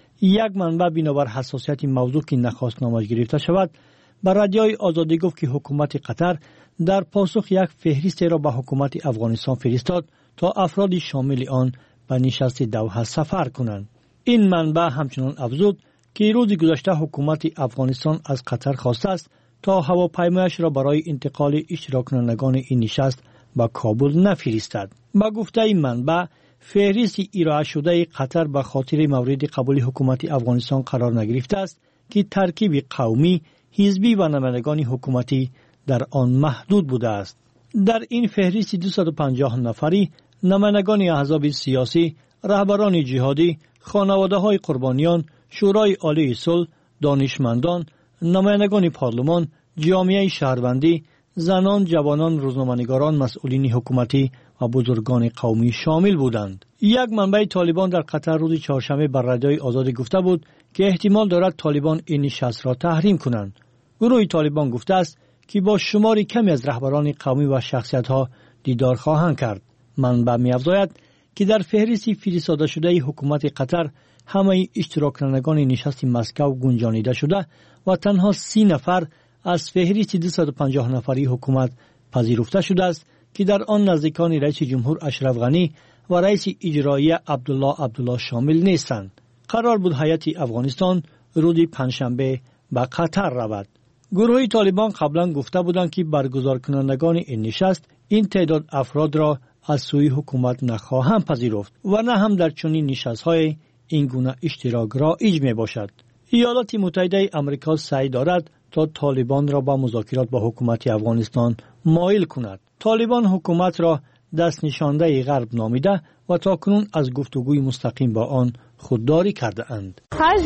یک منبع بنابر حساسیت موضوع که نخواست نامش گرفته شود به رادیوی آزادی گفت که حکومت قطر در پاسخ یک فهرست را به حکومت افغانستان فرستاد تا افراد شامل آن به نشست دوحه سفر کنند. این منبع همچنان افزود که روز گذشته حکومت افغانستان از قطر خواسته است تا هواپیمایش را برای انتقال اشتراک کنندگان این نشست به کابل نفرستد. با گفته این منبع فهرست ارائه شده قطر به خاطر مورد قبول حکومت افغانستان قرار نگرفته است که ترکیب قومی، حزبی و نمایندگان حکومتی در آن محدود بوده است. در این فهرست 250 نفری نمایندگان احزاب سیاسی، رهبران جهادی، خانواده‌های قربانیان، شورای عالی صلح، دانشمندان، نمایندگان پارلمان، جامعه شهروندی، زنان، جوانان، روزنامه‌نگاران، مسئولین حکومتی و بزرگان قومی شامل بودند. یک منبع طالبان در قطر روز چهارشنبه بر رادیوی آزادی گفته بود که احتمال دارد طالبان این نشست را تحریم کنند. گروه طالبان گفته است که با شماری کمی از رهبران قومی و شخصیت‌ها دیدار خواهند کرد. منبع می‌افزاید که در فهرست فرستاده شده حکومت قطر همه اشتراک کنندگان نشست مسکو گنجانیده شده و تنها 30 نفر از فهرست 250 نفری حکومت پذیرفته شده است که در آن نزدیکان رئیس جمهور اشرف غنی و رئیس اجرایی عبدالله شامل نیستند. قرار بود هیئت افغانستان روز پنجشنبه به قطر رود. گروه طالبان قبلا گفته بودند که برگزار کنندگان این نشست این تعداد افراد را از سوی حکومت نخواهند پذیرفت و نه هم در چنین نشست‌های این گونه اشتراک رایج می باشد. ایالات متحده آمریکا سعی دارد تا طالبان را با مذاکرات با حکومت افغانستان مایل کند. طالبان حکومت را دست نشانده غرب نامیده و تاکنون از گفتگوی مستقیم با آن خودداری کرده اند.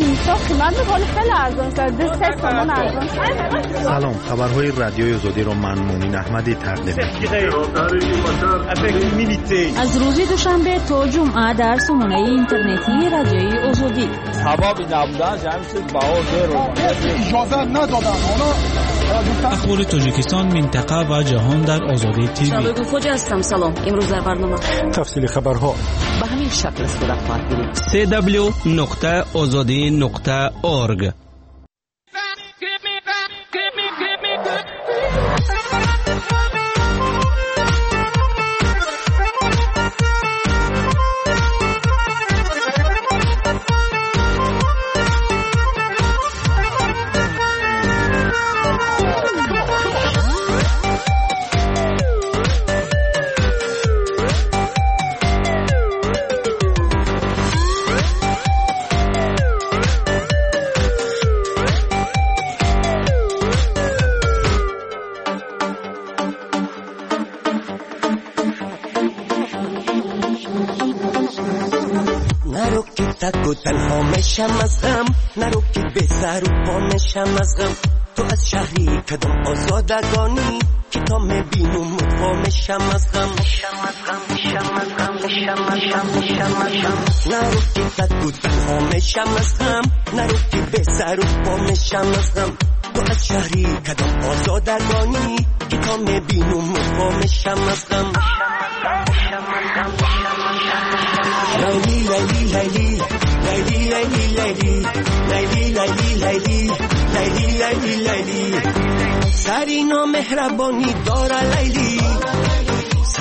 سلام، خبرهای رادیوی آزادی را من مومن احمدی تقدیم می‌کنم. از روز دوشنبه تا جمعه در سامانه اینترنتی رادیوی آزادی. اجازه ندادن. اخبار تاجیکستان، منطقه و جهان در آزادی تیوی. شبگو فوجه هستم. سلام. امروز در برنامه تفصیل خبرها به همین شکل صورت پرگیرید. www.azadi.org. تک و تنها میشم از غم، نرو که به سر و پا میشم از غم. تو از شهری کدام آزادگانی که تا میبینم مطفا میشم از غم. نرو که تک و تنها میشم از غم، نرو که به سر و پا میشم از غم. تو از شهری کدام آزادگانی که تا میبینم مطفا میشم از غم. لیلی لیلی لیلی لیلی لیلی لیلی لیلی لیلی لیلی لیلی لیلی لیلی سری نامهربانی داره لیلی